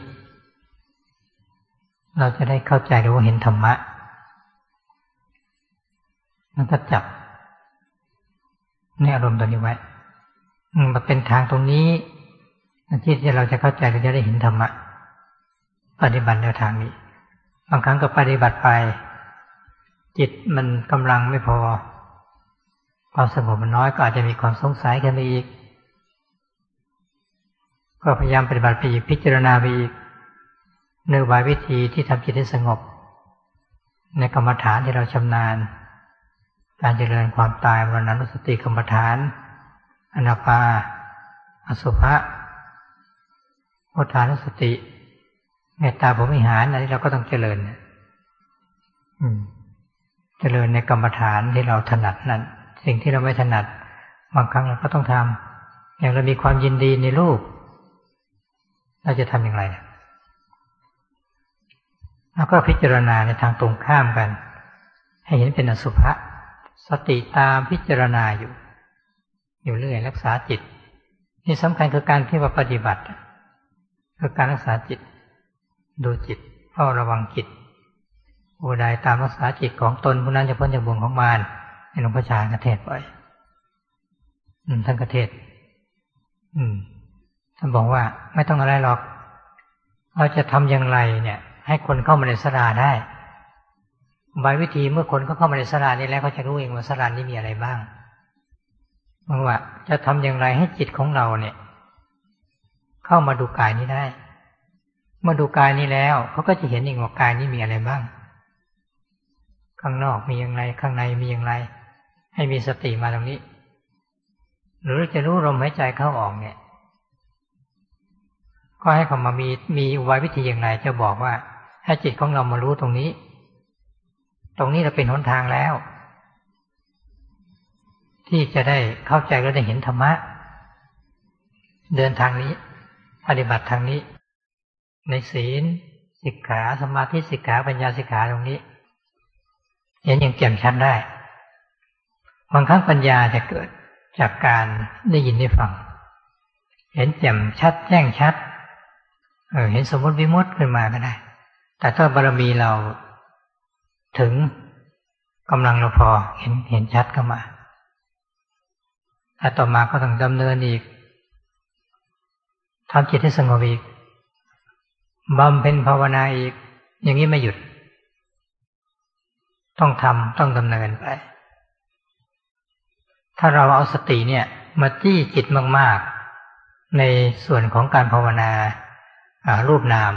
เราจะได้เข้าใจหรือว่าเห็นธรรมะมันก็จับในอารมณ์ตัวนี้ไว้มันเป็นทางตรงนี้ที่เราจะเข้าใจเราจะได้เห็นธรรมะปฏิบัติแนวทางนี้บางครั้งก็ปฏิบัติไปจิตมันกำลังไม่พอความสงบมันน้อยก็อาจจะมีความสงสัยกันไปอีกก็พยายามปฏิบัติไปอีกพิจารณาไปอีกเนื้อวายวิธีที่ทำจิตให้สงบในกรรมฐานที่เราชำนาญการเจริญความตายมรณานุสติกรรมฐานอนาปาอสุภะพุทธานุสติเมตตาพรหมวิหารอันนี้เราก็ต้องเจริญเจริญในกรรมฐานที่เราถนัดนั้นสิ่งที่เราไม่ถนัดบางครั้งเราก็ต้องทำอย่างเรามีความยินดีในรูปเราจะทำอย่างไรแล้วก็พิจารณาในทางตรงข้ามกันให้เห็นเป็นอสุภะสติตามพิจารณาอยู่เรื่อยรักษาจิตนี่สำคัญคือการที่ว่าปฏิบัติคือการรักษาจิตดูจิตเฝ้าระวังจิตผู้ใดตามรักษาจิตของตนผู้นั้นจะพ้นจากบ่วงของมารในหลวงพ่อชาเทศน์ไว้ท่านก็เทศน์ท่านบอกว่าไม่ต้องอะไรหรอกเราจะทำอย่างไรเนี่ยให้คนเข้ามาในศาลาได้บายวิธีเมื่อคนเข้ามาในศาลานี้แล้วเขาจะรู้เองว่าศาลานี้มีอะไรบ้างว่าจะทำอย่างไรให้จิตของเราเนี่ยเข้ามาดูกายนี้ได้เมื่อดูกายนี้แล้วเขาก็จะเห็นเองว่ากายนี้มีอะไรบ้างข้างนอกมีอย่างไรข้างในมีอย่างไรให้มีสติมาตรงนี้หรือจะรู้ลมหายใจเข้าออกเนี่ยก็ให้เขามามีอุบายวิธีอย่างไรจะบอกว่าให้จิตของเรามารู้ตรงนี้เราเป็นหนทางแล้วที่จะได้เข้าใจและได้เห็นธรรมะเดินทางนี้ปฏิบัติทางนี้ในศีลสิกขาสมาธิสิกขาปัญญาสิกขาตรงนี้เห็นอย่างแจ่มชัดได้บางครั้งปัญญาจะเกิดจากการได้ยินได้ฟังเห็นแจ่มชัดแจ้งชัดเห็นสมมติวิมุตติขึ้นมาก็ได้แต่ถ้าบารมีเราถึงกำลังเราพอเห็นชัดเข้ามาถ้าต่อมาก็ต้องดำเนินอีกทำจิตให้สงบอีกบำเพ็ญภาวนาอีกอย่างนี้ไม่หยุดต้องทำต้องดำเนินไปถ้าเราเอาสติเนี่ยมาจี้จิตมากๆในส่วนของการภาวนารูปนาม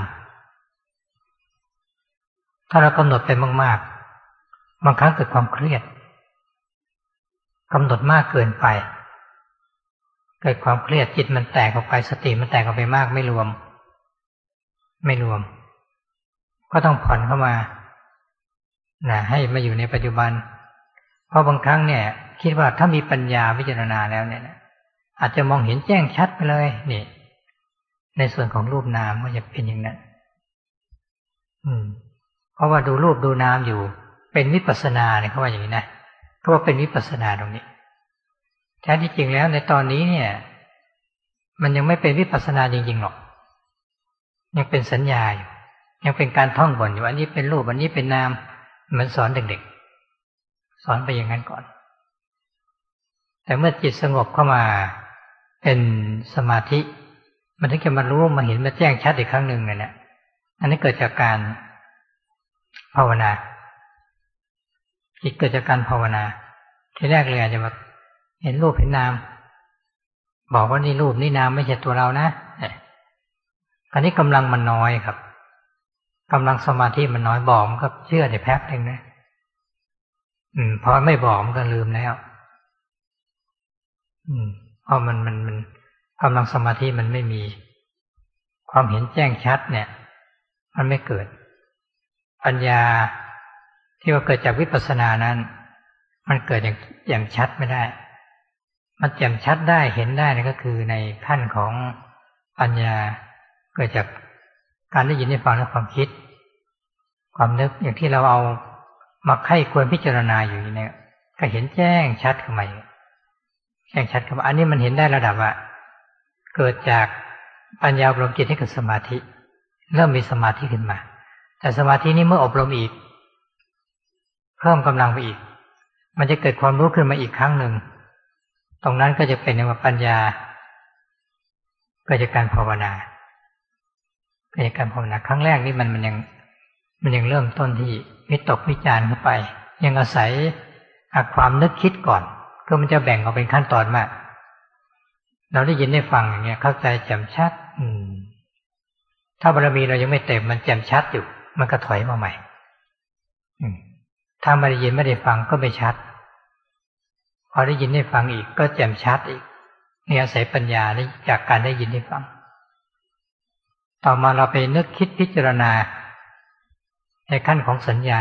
ถ้าเรากำหนดไปมากๆบางครั้งเกิดความเครียดกำหนดมากเกินไปเกิดความเครียดจิตมันแตกออกไปสติมันแตกออกไปมากไม่รวมก็ต้องผ่อนเข้ามาให้มาอยู่ในปัจจุบันเพราะบางครั้งเนี่ยคิดว่าถ้ามีปัญญาพิจารณาแล้วเนี่ยอาจจะมองเห็นแจ้งชัดไปเลยนี่ในส่วนของรูปนามก็จะเป็นอย่างนั้นเพราะว่าดูรูปดูนามอยู่เป็นวิปัสสนาเนี่ยเขาว่าอย่างนี้นะเขาว่าเป็นวิปัสสนาตรงนี้แท้ที่จริงแล้วในตอนนี้เนี่ยมันยังไม่เป็นวิปัสสนาจริงๆหรอกยังเป็นสัญญาอยู่ยังเป็นการท่องบทอยู่อันนี้เป็นรูปอันนี้เป็นนามเหมือนสอนเด็กๆสอนไปอย่างนั้นก่อนแต่เมื่อจิตสงบเข้ามาเป็นสมาธิมันถึงจะมารู้มาเห็นมาแจ้งชัดอีกครั้งหนึ่งเนี่ยอันนี้เกิดจากการภาวนาจิตเกิดจากการภาวนาทีแรกเลยอาจจะมาเห็นรูปเห็นนามบอกว่านี่รูปนี่นามไม่ใช่ตัวเรานะอันนี้กำลังมันน้อยครับกำลังสมาธิมันน้อยบอกมันก็เชื่อได้แป๊บนึงนะพอไม่บอกมันก็ลืมแล้วเพราะมันกำลังสมาธิมันไม่มีความเห็นแจ้งชัดเนี่ยมันไม่เกิดปัญญาที่ว่าเกิดจากวิปัสสนานั้นมันเกิดอย่างชัดไม่ได้มันแจ่มชัดได้เห็นได้นี่ก็คือในขั้นของปัญญาเกิดจากการได้ยินได้ฟังและความคิดความนึกอย่างที่เราเอามาไข้ควรพิจารณาอยู่เนี่ยก็เห็นแจ้งชัดขึ้นมาแจ้งชัดขึ้นมาอันนี้มันเห็นได้ระดับว่าเกิดจากปัญญาอบรมจิตให้เกิดสมาธิเริ่มมีสมาธิขึ้นมาแต่สมาธินี้เมื่ออบรมอีกเพิ่มกำลังไปอีกมันจะเกิดความรู้ขึ้นมาอีกครั้งหนึ่งตรงนั้นก็จะเป็นว่าปัญญาเกิดจากการภาวนาเกิดจากการภาวนาครั้งแรกนี่มันยังเริ่มต้นที่วิตกวิจารณ์เข้าไปยังอาศัยความนึกคิดก่อนก็มันจะแบ่งออกเป็นขั้นตอนมากเราได้ยินได้ฟังอย่างเงี้ยเข้าใจแจ่มชัดถ้าบารมีเรายังไม่เต็มมันแจ่มชัดอยู่มันก็ถอยมาใหม่ถ้าไม่ได้ยินไม่ได้ฟังก็ไม่ชัดพอได้ยินได้ฟังอีกก็แจ่มชัดอีกนี่อาศัยปัญญาจากการได้ยินได้ฟังต่อมาเราไปนึกคิดพิจารณาในขั้นของสัญญา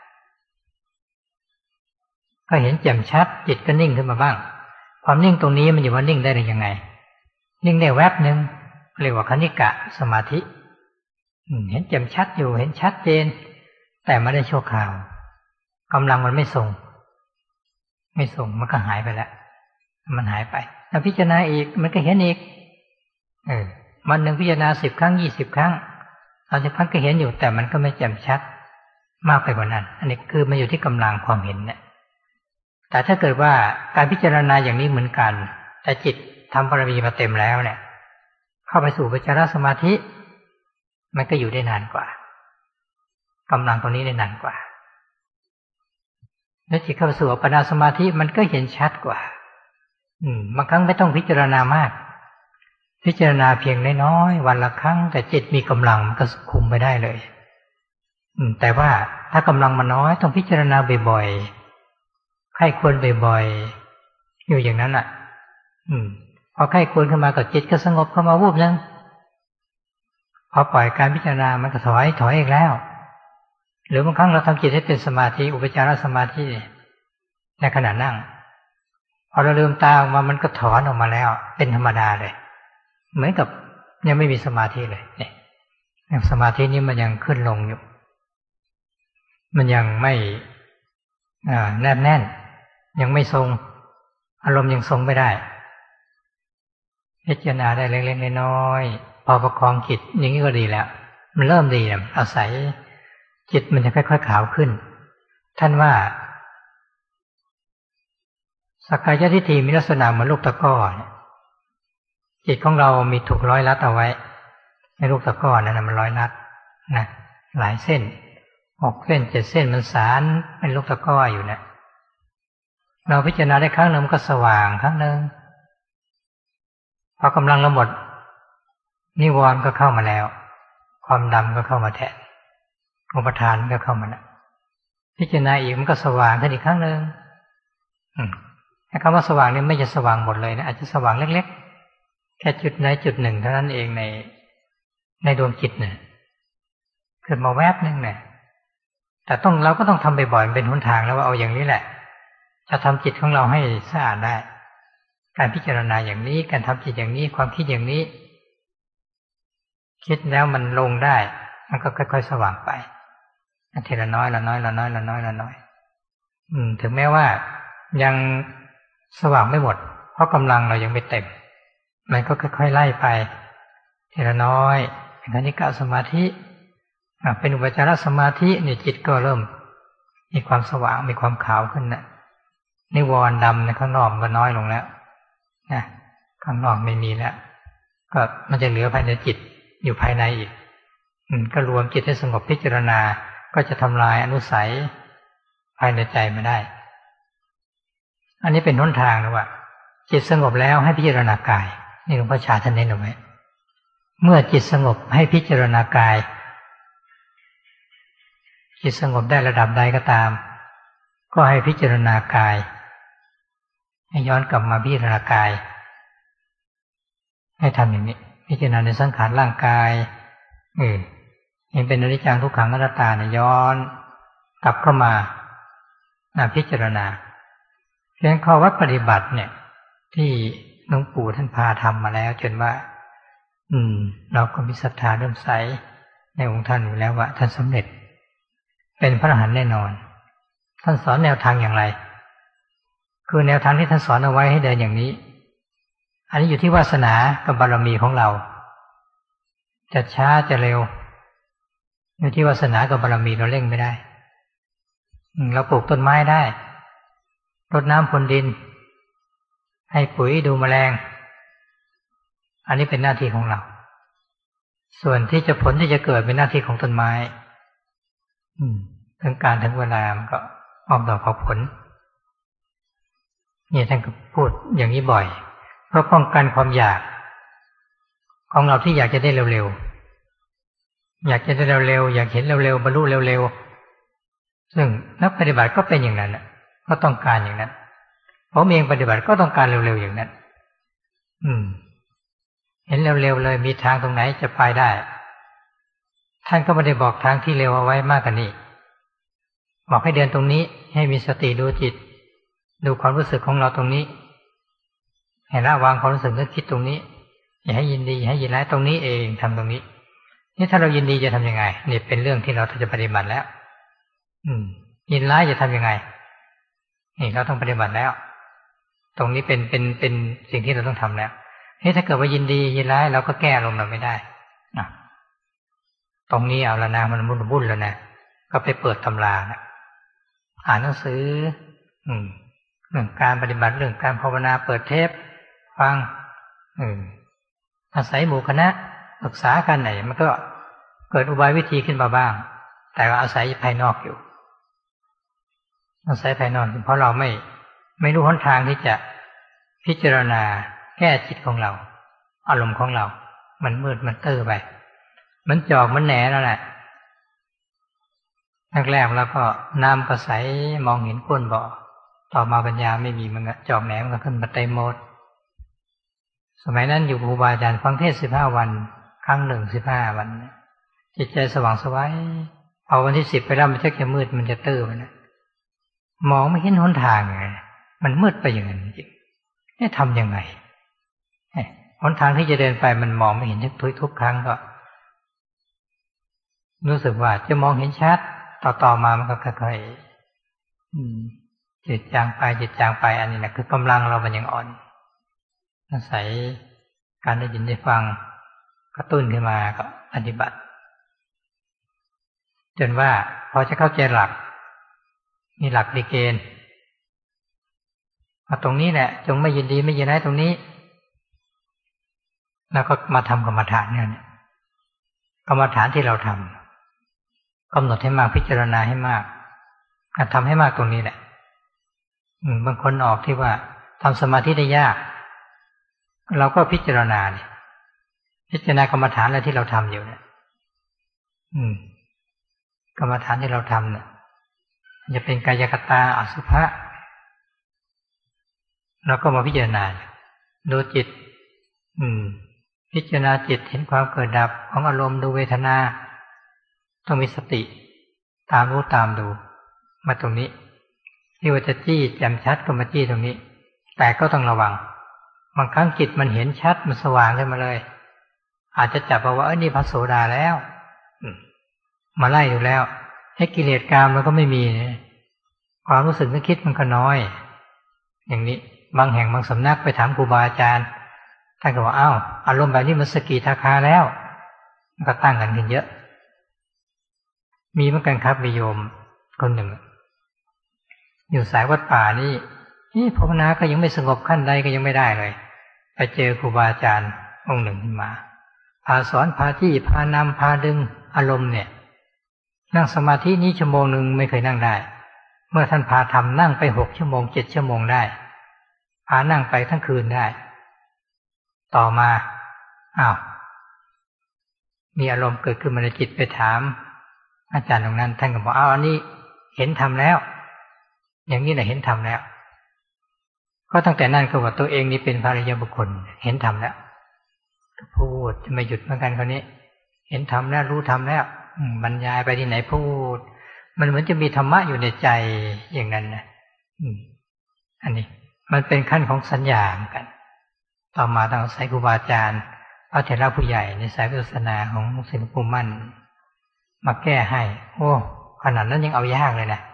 ก็เห็นแจ่มชัดจิตก็นิ่งขึ้นมาบ้างความนิ่งตรงนี้มันอยู่ว่านิ่งได้ยังไงนิ่งได้แวบนึงเรียกว่าคณิกะสมาธิเห็นแจ่มชัดอยู่เห็นชัดเจนแต่ไม่ได้ชั่วคราวกำลังมันไม่ส่งมันก็หายไปแล้วมันหายไปแล้วพิจารณาอีกมันก็เห็นอีกวันหนึ่งพิจารณา10 ครั้ง20 ครั้ง30 ครั้งก็เห็นอยู่แต่มันก็ไม่แจ่มชัดมากไปกว่านั้นอันนี้คือมันอยู่ที่กำลังความเห็นเนี่ยแต่ถ้าเกิดว่าการพิจารณาอย่างนี้เหมือนกันแต่จิตทำบารมีมาเต็มแล้วเนี่ยเข้าไปสู่อุปจารสมาธิมันก็อยู่ได้นานกว่ากำลังตรงนี้ได้นานกว่าแล้วจิตเข้าไปสู่อัปปนาสมาธิมันก็เห็นชัดกว่าบางครั้งไม่ต้องพิจารณามากพิจารณาเพียงน้อยๆวันละครั้งแต่จิตมีกำลังมันก็คุมไปได้เลยแต่ว่าถ้ากำลังมันน้อยต้องพิจารณาบ่อยๆไข้ควรบ่อยๆอยู่อย่างนั้นอ่ะพอไข้ควรขึ้นมากับจิตก็สงบเข้ามาวูบนึงพอปล่อยการพิจารณามันก็ถอยอีกแล้วหรือบางครั้งเราทำจิตให้เป็นสมาธิอุปจารสมาธิในขณะนั่งพอเราลืมตาออกมามันก็ถอนออกมาแล้วเป็นธรรมดาเลยเหมือนกับยังไม่มีสมาธิเลยเนี่ยสมาธินี้มันยังขึ้นลงอยู่มันยังไม่แนบแน่นยังไม่ทรงอารมณ์ยังทรงไม่ได้พิจารณาได้เล็กๆน้อยๆพอประคองจิตอย่างนี้ก็ดีแล้วมันเริ่มดีแล้วอาศัยจิตมันจะค่อยๆขาวขึ้นท่านว่าสักกายทิฏฐิมีลักษณะเหมือนลูกตะกร้อจิตของเรามีถูกร้อยรัดเอาไว้ในลูกตะกร้อนั่นนะมันร้อยรัดนะหลายเส้น6 เส้น7 เส้นมันสารเป็นลูกตะกร้ออยู่นะเราพิจารณาได้ครั้งนึงมันก็สว่างครั้งนึงพอกำลังเราหมดนิวรณ์ก็เข้ามาแล้วความดำก็เข้ามาแทนอุปทานก็เข้ามาแล้วพิจารณาอีกมันก็สว่างขึ้นอีกครั้งนึงคำว่าสว่างนี่ไม่จะสว่างหมดเลยนะอาจจะสว่างเล็กๆแค่จุดไหนจุดหนึ่งเท่านั้นเองในดวงจิตเนี่ยเกิดมาแวบนึงเนี่ยแต่เราก็ต้องทำบ่อยๆเป็นหนทางแล้วว่าเอาอย่างนี้แหละจะทำจิตของเราให้สะอาดได้การพิจารณาอย่างนี้การทำจิตอย่างนี้ความคิดอย่างนี้คิดแล้วมันลงได้มันก็ค่อยๆสว่างไปทีละน้อยละน้อยละน้อยละน้อยละน้อยถึงแม้ว่ายังสว่างไม่หมดเพราะกำลังเรายังไม่เต็มมันก็ค่อยๆไล่ไปทีละน้อยเป็นคณิกะสมาธิเป็นอุปจารสมาธิเนี่ยจิตก็เริ่มมีความสว่างมีความขาวขึ้นนะนิวรณ์ดำในข้างนอกก็น้อยลงแล้วนะข้างนอกไม่มีแล้วก็มันจะเหลือภายในจิตอยู่ภายในอีกก็รวมจิตให้สงบพิจารณาก็จะทำลายอนุสัยภายในใจไม่ได้อันนี้เป็นหนทางนะว่าจิตสงบแล้วให้พิจารณากายนี่หลวงพ่อชาท่านเน้นเอาไว้เมื่อจิตสงบให้พิจารณากายจิตสงบได้ระดับใดก็ตามก็ให้พิจารณากายให้ย้อนกลับมาพิจารณากายให้ทำอย่างนี้พิจารณาในสังขารร่างกายเห็นเป็นอนิจจังทุกขังอนัตตาเนี่ยย้อนกลับเข้ามาพิจารณาเพียงข้อวัดปฏิบัติเนี่ยที่หลวงปู่ท่านพาทำมาแล้วจนว่าเราก็มีศรัทธาเริ่มใสในองค์ท่านอยู่แล้วว่าท่านสำเร็จเป็นพระอรหันต์แน่นอนท่านสอนแนวทางอย่างไรคือแนวทางที่ท่านสอนเอาไว้ให้เดินอย่างนี้อันนี้อยู่ที่วาสนากับบารมีของเราจะช้าจะเร็วอยู่ที่วาสนากับบารมีเราเร่งไม่ได้เราปลูกต้นไม้ได้รดน้ำพรวนดินให้ปุ๋ยดูแมลงอันนี้เป็นหน้าที่ของเราส่วนที่จะผลที่จะเกิดเป็นหน้าที่ของต้นไม้ถึงการถึงเวลามันก็ออกดอกออกผลนี่ท่านก็พูดอย่างนี้บ่อยเพื่อป้องกันความอยากของเราที่อยากจะได้เร็วๆอยากจะได้เร็วๆอยากเห็นเร็วๆบรรลุเร็วๆซึ่งนักปฏิบัติก็เป็นอย่างนั้นก็ต้องการอย่างนั้นผมเองปฏิบัติก็ต้องการเร็วๆอย่างนั้นเห็นเร็วๆเลยมีทางตรงไหนจะไปได้ท่านก็ไม่ได้บอกทางที่เร็วเอาไว้มากกว่านี้บอกให้เดินตรงนี้ให้มีสติดูจิตดูความรู้สึกของเราตรงนี้ให้ละวางความรู้สึกนึกคิดตรงนี้อย่าให้ยินดีอย่าให้ยินร้ายตรงนี้เองทำตรงนี้นี่ถ้าเรายินดีจะทำยังไงนี่เป็นเรื่องที่เราจะปฏิบัติแล้วยินร้ายจะทำยังไงนี่เราต้องปฏิบัติแล้วตรงนี้เป็นสิ่งที่เราต้องทำแล้วนี่ถ้าเกิดว่ายินดียินร้ายเราก็แก้อารมณ์เราไม่ได้ตรงนี้เอาละนะมันวุ่นแล้วนะก็ไปเปิดตำรานะอ่านหนังสือเรื่องการปฏิบัติเรื่องการภาวนาเปิดเทปฟังอาศัยหมู่คณะปรึกษากันไหนมันก็เกิดอุบายวิธีขึ้นมาบ้างแต่ก็อาศัยภายนอกอยู่อาศัยภายนอกเพราะเราไม่รู้หนทางที่จะพิจารณาแก้จิตของเราอารมณ์ของเรามันมืดมันตื้อไปมันจอกมันแหนแล้วแหละแรกๆแล้วก็น้ำก็ใสมองเห็นก้นบ่อต่อมาปัญญาไม่มีมันจอกแหนมันก็ขึ้นมาเต็มหมดสมัยนั้นอยู่ครูบาอาจารย์ฟังเทศ15 วันครั้งหนึ่ง15 วันจิตใจสว่างสวายพอวันที่10ไปแล้วมันจะมืดมันจะตื้อไปนะมองไม่เห็นหนทางไงมันมืดไปอย่างนั้นจริงนี่ทำยังไงหนทางที่จะเดินไปมันมองไม่เห็นทุกครั้งก็รู้สึกว่าจะมองเห็นชัดต่อมามันก็ค่อยๆจืดจางไปอันนี้นะคือกำลังเรามันยังอ่อนอาศัยการได้ยินได้ฟังกระตุ้นขึ้นมาก็ปฏิบัติจนว่าพอจะเข้าใจหลักมีหลักดีเกณฑ์ตรงนี้แหละจงไม่ยินดีไม่ยินร้ายตรงนี้แล้วก็มาทำกรรมฐานเนี่ยกรรมฐานที่เราทำกำหนดให้มากพิจารณาให้มากทำให้มากตรงนี้แหละบางคนออกที่ว่าทำสมาธิได้ยากเราก็พิจารณาเนี่ยพิจารณากรรมฐานอะไรที่เราทำอยู่เนี่ยกรรมฐานที่เราทำเนี่ยจะเป็นกายคตาอสุภะเราก็มาพิจารณาดูจิตพิจารณาจิตเห็นความเกิดดับของอารมณ์ดูเวทนาต้องมีสติตามรู้ตามดูมาตรงนี้ที่ว่าจะจี้แจ่มชัดก็มาจี้ตรงนี้แต่ก็ต้องระวังบางครั้งจิตมันเห็นชัดมันสว่างขึ้นมาเลยอาจจะจับเอาว่านี่พระโสดาแล้วมาไล่ดูแล้วให้กิเลสกามมันก็ไม่มีความรู้สึกนึกคิดมันก็น้อยอย่างนี้บางแห่งบางสำนักไปถามครูบาอาจารย์ท่านก็บอกอารมณ์แบบนี้มันสกิทาคาแล้วมันก็ตั้งกันขึ้นเยอะมีเหมือนกันครับมีโยมคนหนึ่งอยู่สายวัดป่านี่ภาวนาก็ยังไม่สงบขั้นใดก็ยังไม่ได้เลยไปเจอครูบาอาจารย์องค์หนึ่งขึ้นมาพาสอนพาจี้พานำพาดึงอารมณ์เนี่ยนั่งสมาธินี้ชั่วโมงหนึ่งไม่เคยนั่งได้เมื่อท่านพาทำนั่งไป6 ชั่วโมง 7 ชั่วโมงได้พานั่งไปทั้งคืนได้ต่อมามีอารมณ์เกิดขึ้นมาในจิตไปถามอาจารย์ตรงนั้นท่านก็บอกอันนี้เห็นธรรมแล้วอย่างนี้แหละเห็นธรรมแล้วก็ตั้งแต่นั้นก็ว่าตัวเองนี่เป็นพระอริยบุคคลเห็นธรรมแล้วพูดจะไม่หยุดเหมือนกันคนนี้เห็นธรรมแล้วรู้ธรรมแล้วบรรยายไปที่ไหนพูดมันเหมือนจะมีธรรมะอยู่ในใจอย่างนั้นนะอันนี้มันเป็นขั้นของสัญญาเหมือนกันต่อมาต้องอาศัยครูบาอาจารย์พระเถระผู้ใหญ่ในสายวิปัสสนาของสิงคโปร์มั่นมาแก้ให้โอ้ขนาดนั้นยังเอายากเลยนะ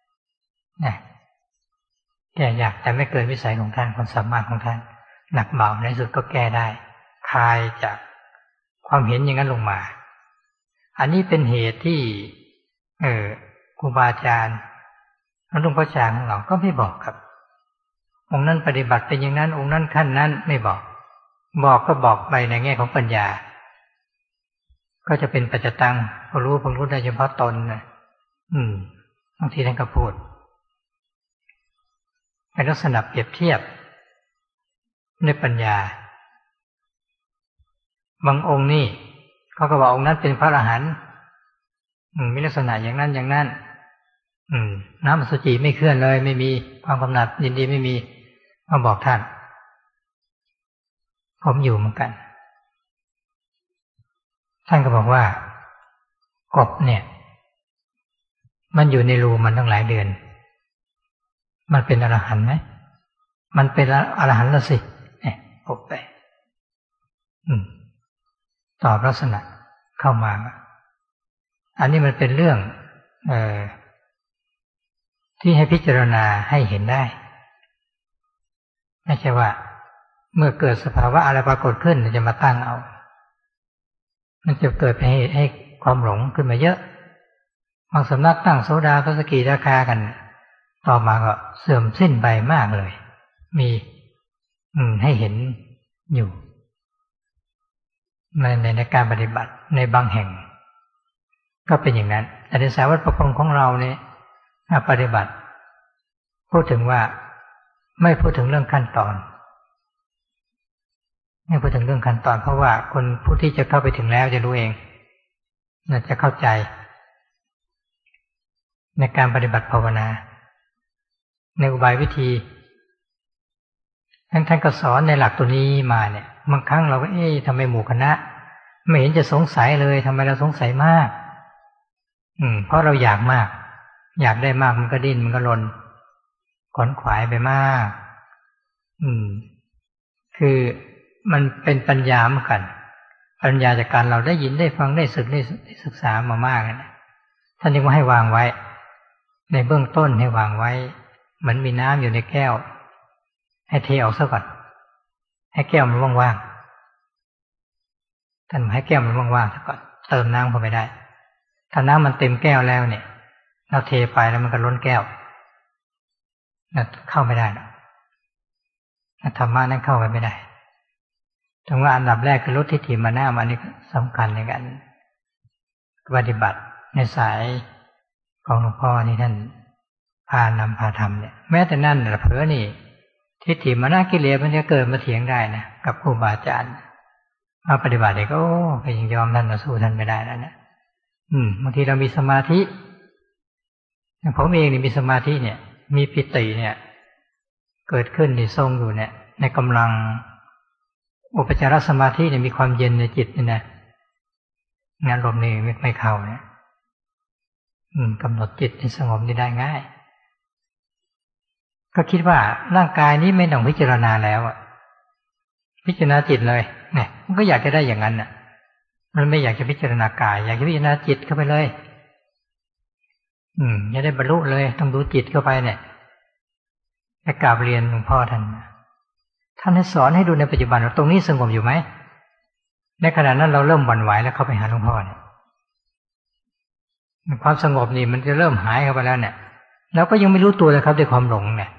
แก้ยากแต่ไม่เกินวิสัยของท่านความสามารถของท่านหนักเบาในสุดก็แก้ได้คลายจากความเห็นอย่างนั้นลงมาอันนี้เป็นเหตุที่ครูบาอาจารย์หลวงพ่อจางของเราก็ไม่บอกครับองค์นั้นปฏิบัติเป็นอย่างนั้นองค์นั้นขั้นนั้นไม่บอกก็บอกไปในแง่ของปัญญาก็จะเป็นปัจจตังพอรู้ได้เฉพาะตนนะบางทีท่านก็พูดในลักษณะเปรียบเทียบในปัญญาบางองค์นี่เขาก็บอกองค์นั้นเป็นพระอรหันต์มีลักษณะอย่างนั้นอย่างนั้นน้ำอสุจิไม่เคลื่อนเลยไม่มีความกำหนัดยินดีไม่มีมาบอกท่านผมอยู่เหมือนกันท่านก็บอกว่ากบเนี่ยมันอยู่ในรูมันตั้งหลายเดือนมันเป็นอรหันต์ไหมมันเป็นอรหันต์แล้วสิกบไปตอบลักษณะเข้ามาอันนี้มันเป็นเรื่องที่ให้พิจารณาให้เห็นได้ไม่ใช่ว่าเมื่อเกิดสภาวะอะไรปรากฏขึ้นจะมาตั้งเอามันจะเกิดให้ความหลงขึ้นมาเยอะบางสำนักตั้งโสดาปัสสกิทาคากันต่อมาก็เสื่อมสิ้นไปมากเลยมีให้เห็นอยู่ในการปฏิบัติในบางแห่งก็เป็นอย่างนั้นแต่ในสายวัดประพงของเราเนี่ยปฏิบัติพูดถึงว่าไม่พูดถึงเรื่องขั้นตอนไม่พูดถึงเรื่องขั้นตอนเพราะว่าคนผู้ที่จะเข้าไปถึงแล้วจะรู้เองน่าจะเข้าใจในการปฏิบัติภาวนาในอุบายวิธีท่านก็สอนในหลักตัวนี้มาเนี่ยบางครั้งเราก็ทำไมหมู่คณะไม่เห็นจะสงสัยเลยทำไมเราสงสัยมากเพราะเราอยากมากอยากได้มากมันก็ดิ้นมันก็รนขวนขวายไปมากคือมันเป็นปัญญาเหมือนกันปัญญาจากการเราได้ยินได้ฟังได้ศึกษามามากนะท่านจึงว่าให้วางไว้ในเบื้องต้นให้วางไว้เหมือนมีน้ำอยู่ในแก้วให้เทออกซะก่อนให้แก้วมันว่างๆท่านให้แก้วมันว่างๆซะก่อนเติมน้ำเข้าไปได้ถ้าน้ำมันเต็มแก้วแล้วเนี่ยเราเทไปแล้วมันก็ล้นแก้วเข้าไม่ได้หรอกธรรมะนั้นเข้าไปไม่ได้ถึงว่าอันดับแรกคือลดทิฏฐิมานะมันนี่สำคัญในการปฏิบัติในสายของหลวงพ่อที่ท่านพานำพาทำเนี่ยแม้แต่นั่นเผลอนี่ทิฏฐิมานะกิเลสมันจะเกิดมาเถียงได้นะกับครูบาอาจารย์มาปฏิบัติเด็กก็ยังยอมท่านมาสู้ท่านไม่ได้แล้วนะบางทีเรามีสมาธิผมเองนี่มีสมาธิเนี่ยมีปิติเนี่ยเกิดขึ้นในทรงอยู่เนี่ยในกำลังอุปจารสมาธิเนี่ยมีความเย็นในจิตนี่นะงานลมนี่ไม่เข้าเนี่ยกำหนดจิตให้สงบนี่ได้ง่ายก็คิดว่าร่างกายนี้ไม่ต้องพิจารณาแล้วพิจารณาจิตเลยเนี่ยมันก็อยากจะได้อย่างนั้นน่ะมันไม่อยากจะพิจารณากายอยากจะพิจารณาจิตเข้าไปเลยอย่าได้บรรลุเลยต้องดูจิตเข้าไปเนี่ยไปกราบเรียนหลวงพ่อท่านให้สอนให้ดูในปัจจุบันว่าตรงนี้สงบอยู่ไหมในขณะนั้นเราเริ่มหวั่นไหวแล้วเข้าไปหาหลวงพ่อเนี่ยความสงบนี่มันจะเริ่มหายเข้าไปแล้วเนี่ยเราก็ยังไม่รู้ตัวเลยครับด้วยความหลงเนี่ย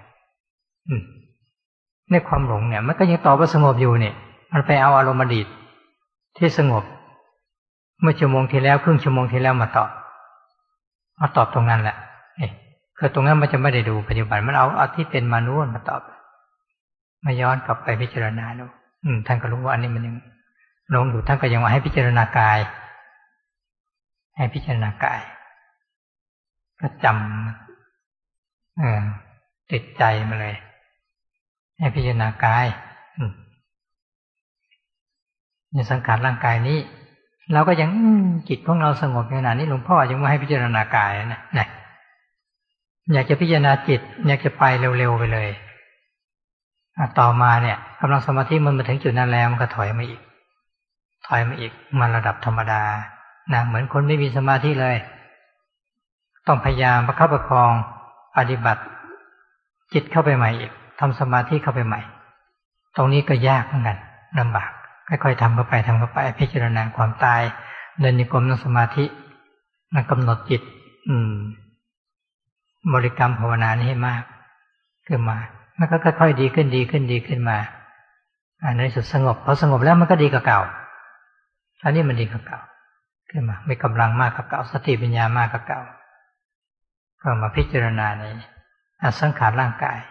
ในความหลงเนี่ยมันก็ยังตอบว่าสงบอยู่เนี่ยมันไปเอาอารมณ์อดีตที่สงบเมื่อชั่วโมงที่แล้วครึ่งชั่วโมงที่แล้วมาตอบตรงนั้นแหละนี่คือตรงนั้นมันจะไม่ได้ดูปัจจุบันมันเอาที่เป็นมานุมาตอบมาย้อนกลับไปพิจารณาดูท่านก็รู้ว่าอันนี้มันยังหลงอยู่ท่านก็ยังว่าให้พิจารณากายให้พิจารณากายก็จำติดใจมาเลยให้พิจารณากายในสังขารร่างกายนี้เราก็ยังจิตของเราสงบขนาดนี้หลวงพ่อยังว่าให้พิจารณากายนะอยากจะพิจารณาจิตอยากจะไปเร็วๆไปเลยต่อมาเนี่ยกำลังสมาธิมันมาถึงจุดนั้นแล้วมันก็ถอยมาอีกมาระดับธรรมดานะเหมือนคนไม่มีสมาธิเลยต้องพยายามประคับประคองปฏิบัติจิตเข้าไปใหม่อีกทำสมาธิเข้าไปใหม่ตรงนี้ก็ยากเหมือนกันลำบากค่อยๆทำเข้าไปพิจารณาความตายเดินโยกมนั่งสมาธินั่งกำหนดจิตบริกรรมภาวนานี้ให้มากขึ้นมามันก็ค่อยๆดีขึ้นมาในที่สุดสงบพอสงบแล้วมันก็ดีกว่าเก่าอันนี้มันดีกว่าเก่าขึ้นมามีกำลังมากกว่าเก่าสติปัญญามากกว่าเก่าก็มาพิจารณาในสังขารร่างกาย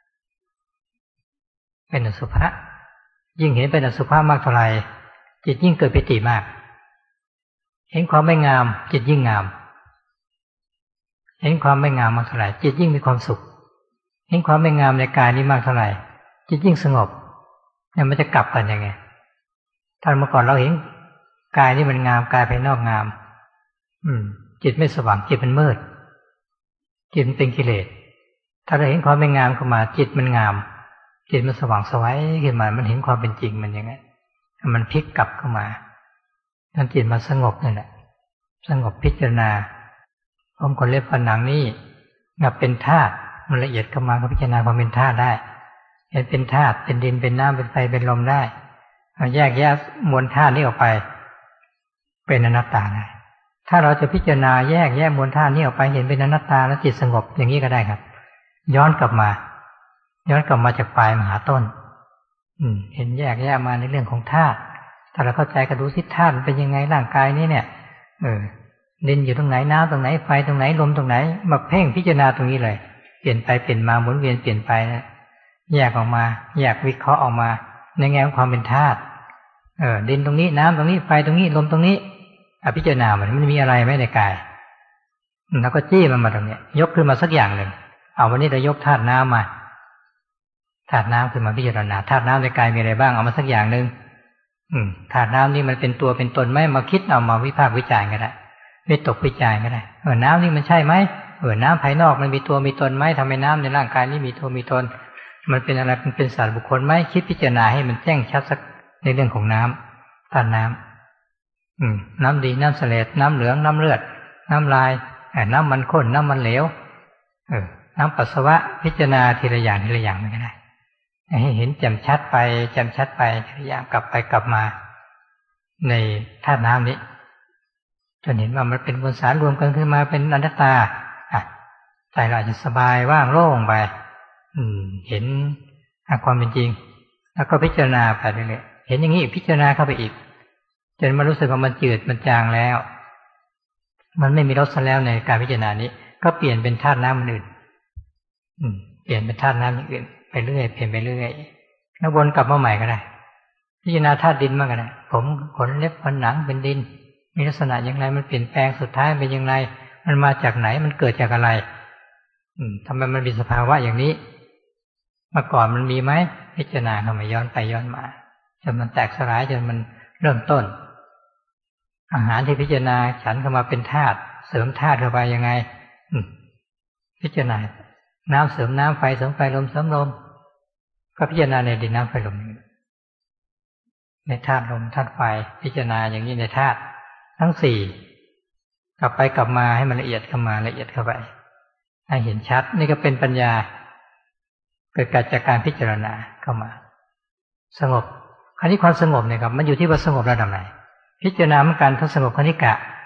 เป็นอสุภะยิ่งเห็นเป็นอสุภะมากเท่าไหร่จิตยิ่งเกิดปิติมากเห็นความไม่งามจิตยิ่งงามเห็นความไม่งามมากเท่าไหร่จิตยิ่งมีความสุขเห็นความไม่งามในกายนี้มากเท่าไหร่จิตยิ่งสงบเนี่ยมันจะกลับกันยังไงถ้าเมื่อก่อนเราเห็นกายนี่มันงามกายภายนอกงามจิตไม่สว่างจิตมันมืดจิตมันเป็นกิเลสถ้าเราเห็นความไม่งามเข้ามาจิตมันงามจิตมันสว่างไสวขึ้นมามันเห็นความเป็นจริงมันยังไงมันพลิกกลับเข้ามานั่นจิตมาสงบนั่นแหละสงบพิจารณาผมขนเล็บฟันหนังนี่งับเป็นธาตุมันละเอียดเข้ามาก็พิจารณาความเป็นธาตุได้เห็นเป็นธาตุเป็นดินเป็นน้ำเป็นไฟเป็นลมได้แยกมวลธาตุนี้ออกไปเป็นอนัตตาได้ถ้าเราจะพิจารณาแยกมวลธาตุนี้ออกไปเห็นเป็นอนัตตาแล้วจิตสงบอย่างนี้ก็ได้ครับย้อนกลับมาจากปลายมาหาต้นเห็นแยกมาในเรื่องของธาตุถ้าเราเข้าใจก็ดูสิธาตุเป็นยังไงร่างกายนี้เนี่ยดินอยู่ตรงไหนน้ำตรงไหนไฟตรงไหนลมตรงไหนมาเพ่งพิจารณาตรงนี้เลยเปลี่ยนไปเปลี่ยนมาหมุนเวียนเปลี่ยนไปนะแยกออกมาแยกวิเคราะห์ออกมาในแง่ของความเป็นธาตุดินตรงนี้น้ำตรงนี้ไฟตรงนี้ลมตรงนี้พิจารณามันมีอะไรไหมในกายแล้วก็จี้มันมาตรงนี้ยกขึ้นมาสักอย่างหนึ่งเอาวันนี้เรายกธาตุน้ำมาธาตุน้ำขึ้นมาพิจารณาธาตุน้ำในกายมีอะไรบ้างเอามาสักอย่างหนึ่งธาตุน้ำนี่มันเป็นตัวเป็นตนไหมมาคิดเอามาวิพากษ์วิจารณ์ก็ได้วิตกวิจารณ์ก็ได้น้ำนี่มันใช่ไหมน้ำภายนอกมันมีตัวมีตนไหมทำไมน้ำในร่างกายนี้มีตัวมีตนมันเป็นอะไรมันเป็นสัตว์บุคคลไหมคิดพิจารณาให้มันแจ้งชัดสักในเรื่องของน้ำธาตุน้ำน้ำดีน้ำเสลดน้ำเหลืองน้ำเลือดน้ำลายน้ำมันข้นน้ำมันเหลวน้ำปัสสาวะพิจารณาทีละอย่างมันก็ได้ให้เห็นแจ่มชัดไปทีละอย่างกลับไปกลับมาในธาตุน้ำนี้จนเห็นว่ามันเป็นมวลสารรวมกันขึ้นมาเป็นอนัตตาใจเราจะสบายว่างโล่งไปเห็นความเป็นจริงแล้วก็พิจารณาไปเรื่อยๆเห็นอย่างนี้พิจารณาเข้าไปอีกจนมารู้สึกว่ามันจืดมันจางแล้วมันไม่มีรสแล้วในการพิจารณานี้ก็เปลี่ยนเป็นธาตุน้ำอื่นเปลี่ยนเป็นธาตุน้ำอย่างอื่นไปเรื่อยเปลี่ยนไปเรื่อยแล้ววนกลับมาใหม่ก็ได้พิจารณาธาตุดินมากก็ได้ผมขนเล็บฟันหนังเป็นดินมีลักษณะอย่างไรมันเปลี่ยนแปลงสุดท้ายเป็นอย่างไรมันมาจากไหนมันเกิดจากอะไรทำไมมันมีสภาวะอย่างนี้เมื่อก่อนมันมีไหมพิจารณาเข้ามาย้อนไปย้อนมาจนมันแตกสลายจนมันเริ่มต้นอาหารที่พิจารณาฉันเข้ามาเป็นธาตุเสริมธาตุเข้าไปยังไงพิจารณาน้ำเสริมน้ำไฟเสริมไฟลมเสริมลมก็พิจารณาในดินน้ำไฟลมในธาตุลมธาตุไฟพิจารณาอย่างนี้ในธาตุทั้งสี่กลับไปกลับมาให้มันละเอียดเข้ามาละเอียดเข้าไปให้เห็นชัดนี่ก็เป็นปัญญาเกิดจากการพิจารณาเข้ามาสงบคราวนี้ความสงบเนี่ยครับมันอยู่ที่ว่าสงบระดับไหนพิจารณาเหมือนกันทั้งสงบคณิกะ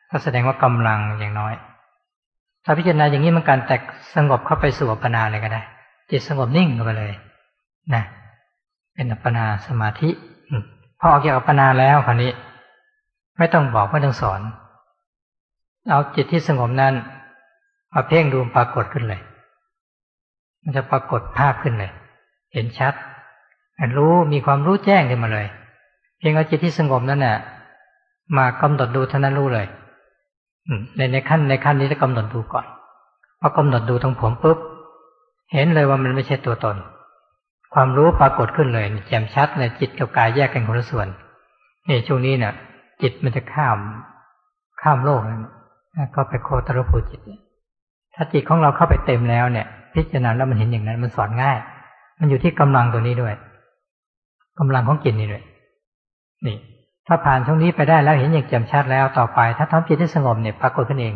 ก็แสดงว่ากำลังอย่างน้อยถ้าพิจารณาอย่างนี้มันการแตกสงบเข้าไปสู่อัปปนาเลยก็ได้จิตสงบนิ่งเข้าไปเลยนะเป็นอัปปนาสมาธิพอออกจากอัปปนาแล้วคราวนี้ไม่ต้องบอกไม่ต้องสอนเอาจิตที่สงบนั้นมาเพ่งดูปรากฏขึ้นเลยมันจะปรากฏภาพขึ้นเลยเห็นชัดรู้มีความรู้แจ้งขึ้นมาเลยเพียงเอาจิตที่สงบนั้นน่ะมากำหนดดูเท่านั้นรู้เลยในขั้นนี้จะกำหนดดูก่อนพอกำหนดดูตรงผมปุ๊บเห็นเลยว่ามันไม่ใช่ตัวตนความรู้ปรากฏขึ้นเลยแจ่มชัดเลยจิตกับกายแยกกันคนละส่วนนี่ช่วงนี้เนี่ยจิตมันจะข้ามโลกก็ไปโคตรภูจิตถ้าจิตของเราเข้าไปเต็มแล้วเนี่ยพิจารณาแล้วมันเห็นอย่างนั้นมันสอนง่ายมันอยู่ที่กำลังตัวนี้ด้วยกำลังของจิตนี่ด้วยนี่ถ้าผ่านช่วงนี้ไปได้แล้วเห็นอย่างแจ่มชัดแล้วต่อไปถ้าทำจิตให้สงบเนี่ยปรากฏขึ้นเอง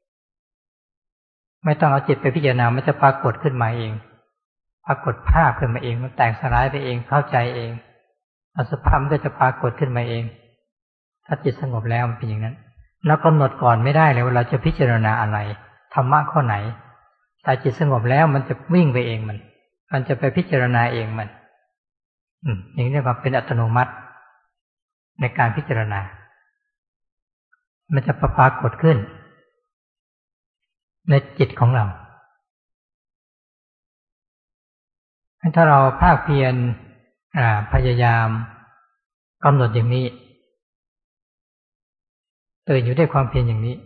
ไม่ต้องเอาจิตไปพิจารณามันจะปรากฏขึ้นมาเองปรากฏภาพขึ้นมาเองมันแตกสลายไปเองเข้าใจเองอสุภะมันก็จะปรากฏขึ้นมาเองถ้าจิตสงบแล้วมันเป็นอย่างนั้นแล้วกำหนดก่อนไม่ได้เลยว่าเราจะพิจารณาอะไรธรรมะข้อไหนแต่จิตสงบแล้วมันจะวิ่งไปเองมันจะไปพิจารณาเองมันอย่างนี้เรียกว่าเป็นอัตโนมัติในการพิจารณามันจะปรากฏขึ้นในจิตของเราถ้าเราภาคเพียรพยายามกำหนดอย่างนี้ตื่นอยู่ด้วยความเพียรอย่างนี้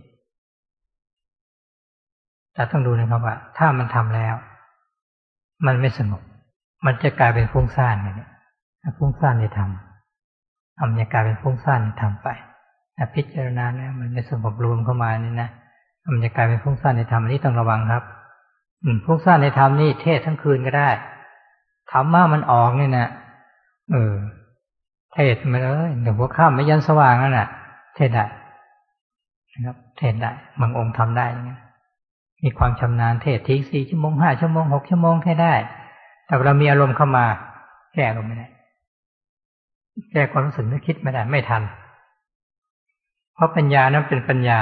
แต่ต้องดูนะครับว่าถ้ามันทำแล้วมันไม่สงบมันจะกลายเป็นฟุ้งซ่านเนี่ยฟุ้งซ่านในธรรมจะกลายเป็นฟุ้งซ่านในธรรมไปแต่พิจารณาแล้วมันไม่สงบรวมเข้ามานี่นะมันจะกลายเป็นฟุ้งซ่านในธรรมอันนี้ต้องระวังครับฟุ้งซ่านในธรรมนี่เทศทั้งคืนก็ได้ธรรมะมันออกนี่นะเทศมาเลยเดี๋ยวหัวค่ำไม่ยันสว่างนั่นน่ะเทศได้นะครับเทศได้บางองค์ทำได้อย่างนี้มีความชำนาญเทศที4 ชั่วโมง 5 ชั่วโมง 6 ชั่วโมงแค่ได้แต่เรามีอารมณ์เข้ามาแก้อารมณ์ไม่ได้แก้ความรู้สึกนึกคิดไม่ได้ไม่ทันเพราะปัญญานั้นเป็นปัญญา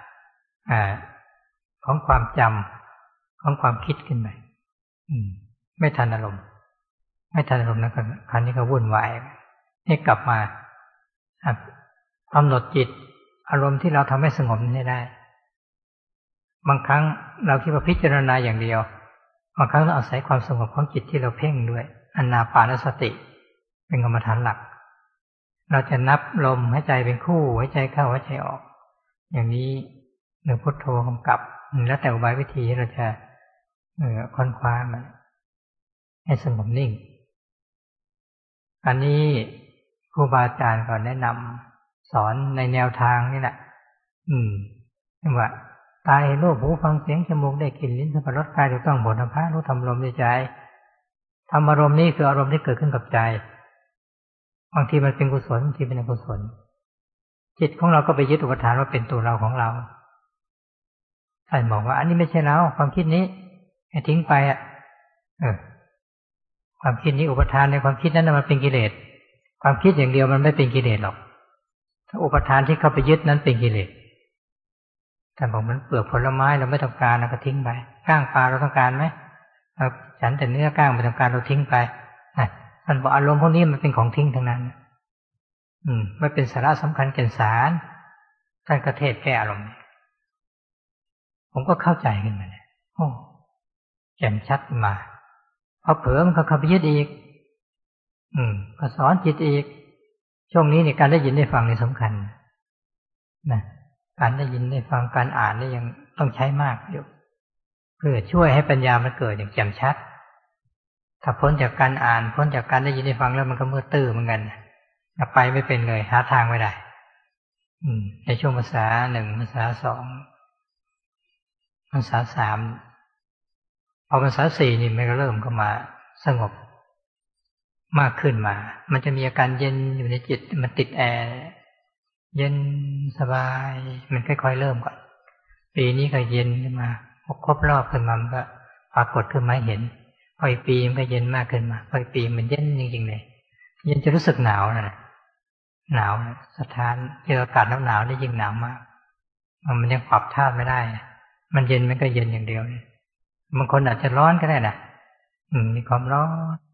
ของความจำของความคิดขึ้นไปไม่ทันอารมณ์แล้วก็คราวนี้ก็วุ่นวายให้กลับมากำหนดจิตอารมณ์ที่เราทำให้สงบนี้ได้บางครั้งเราคิดว่าพิจารณาอย่างเดียวบางครั้งเราอาศัยความสงบของจิตที่เราเพ่งด้วยอานาปานสติเป็นกรรมฐานหลักเราจะนับลมหายใจเป็นคู่หายใจเข้าหายใจออกอย่างนี้หรือพุทโธกำกับแล้วแต่อุบายวิธีที่เราจะค้นคว้ามันให้สงบนิ่งอันนี้ครูบาอาจารย์ก็แนะนำสอนในแนวทางนี่แหละว่าตาเห็นรูปหูฟังเสียงจมูกได้กลิ่นลิ้นสัมผัสรสกายถูกต้องโผฏฐัพพะรู้ธรรมลมในใจธรรมอารมณ์นี้คืออารมณ์ที่เกิดขึ้นกับใจบางทีมันเป็นกุศลบางทีเป็นอกุศลจิตของเราก็ไปยึดอุปทานว่าเป็นตัวเราของเราท่านบอกว่าอันนี้ไม่ใช่เราความคิดนี้ให้ทิ้งไปความคิดนี้อุปทานในความคิดนั้นมันเป็นกิเลสความคิดอย่างเดียวมันไม่เป็นกิเลสหรอกถ้าอุปทานที่เข้าไปยึดนั้นเป็นกิเลสท่านบอกมันเปลือกผลไม้เราไม่ต้องการเราก็ทิ้งไปก้างปลาเราต้องการไหมฉันแต่เนื้อก้างไม่ต้องการเราทิ้งไปท่านบอกอารมณ์พวกนี้มันเป็นของทิ้งทั้งนั้นไม่เป็นสาระสำคัญแก่นสารท่านก็เทศแก้อารมณ์ผมก็เข้าใจขึ้นมาเนี่ยโอ้แจ่มชัดมาพอเผลอมันก็เข้าไปยึดอีกก็สอนจิตอีกช่วงนี้เนี่ยการได้ยินได้ฟังนี่สำคัญนะการได้ยินได้ฟังการอ่านนี่ยังต้องใช้มากอยู่เพื่อช่วยให้ปัญญามันเกิดอย่างแจ่มชัดถ้าพ้นจากการอ่านพ้นจากการได้ยินได้ฟังแล้วมันก็มืดตื้อเหมือนกันไปไม่เป็นเลยหาทางไม่ได้ในช่วงภาษา1ภาษา2ภาษา3พอภาษา4นี่มันก็เริ่มเข้ามาสงบมากขึ้นมามันจะมีอาการเย็นอยู่ในจิตมันติดแอร์เย็นสบายมันค่อยๆเริ่มก่อนปีนี้ก็เย็นขึ้นมาครบรอบขึ้นมามันก็ปรากฏขึ้นมาเห็นพออีกปีมันก็เย็นมากขึ้นมาพออีกปีมันเย็นจริงๆเลยเย็นจะรู้สึกหนาวนะหนาวสถานที่อากาศหนาวได้ยิ่งหนาวมากมันยังปรับธาตุไม่ได้มันเย็นมันก็เย็นอย่างเดียวบางคนอาจจะร้อนก็ได้นะมีความร้อน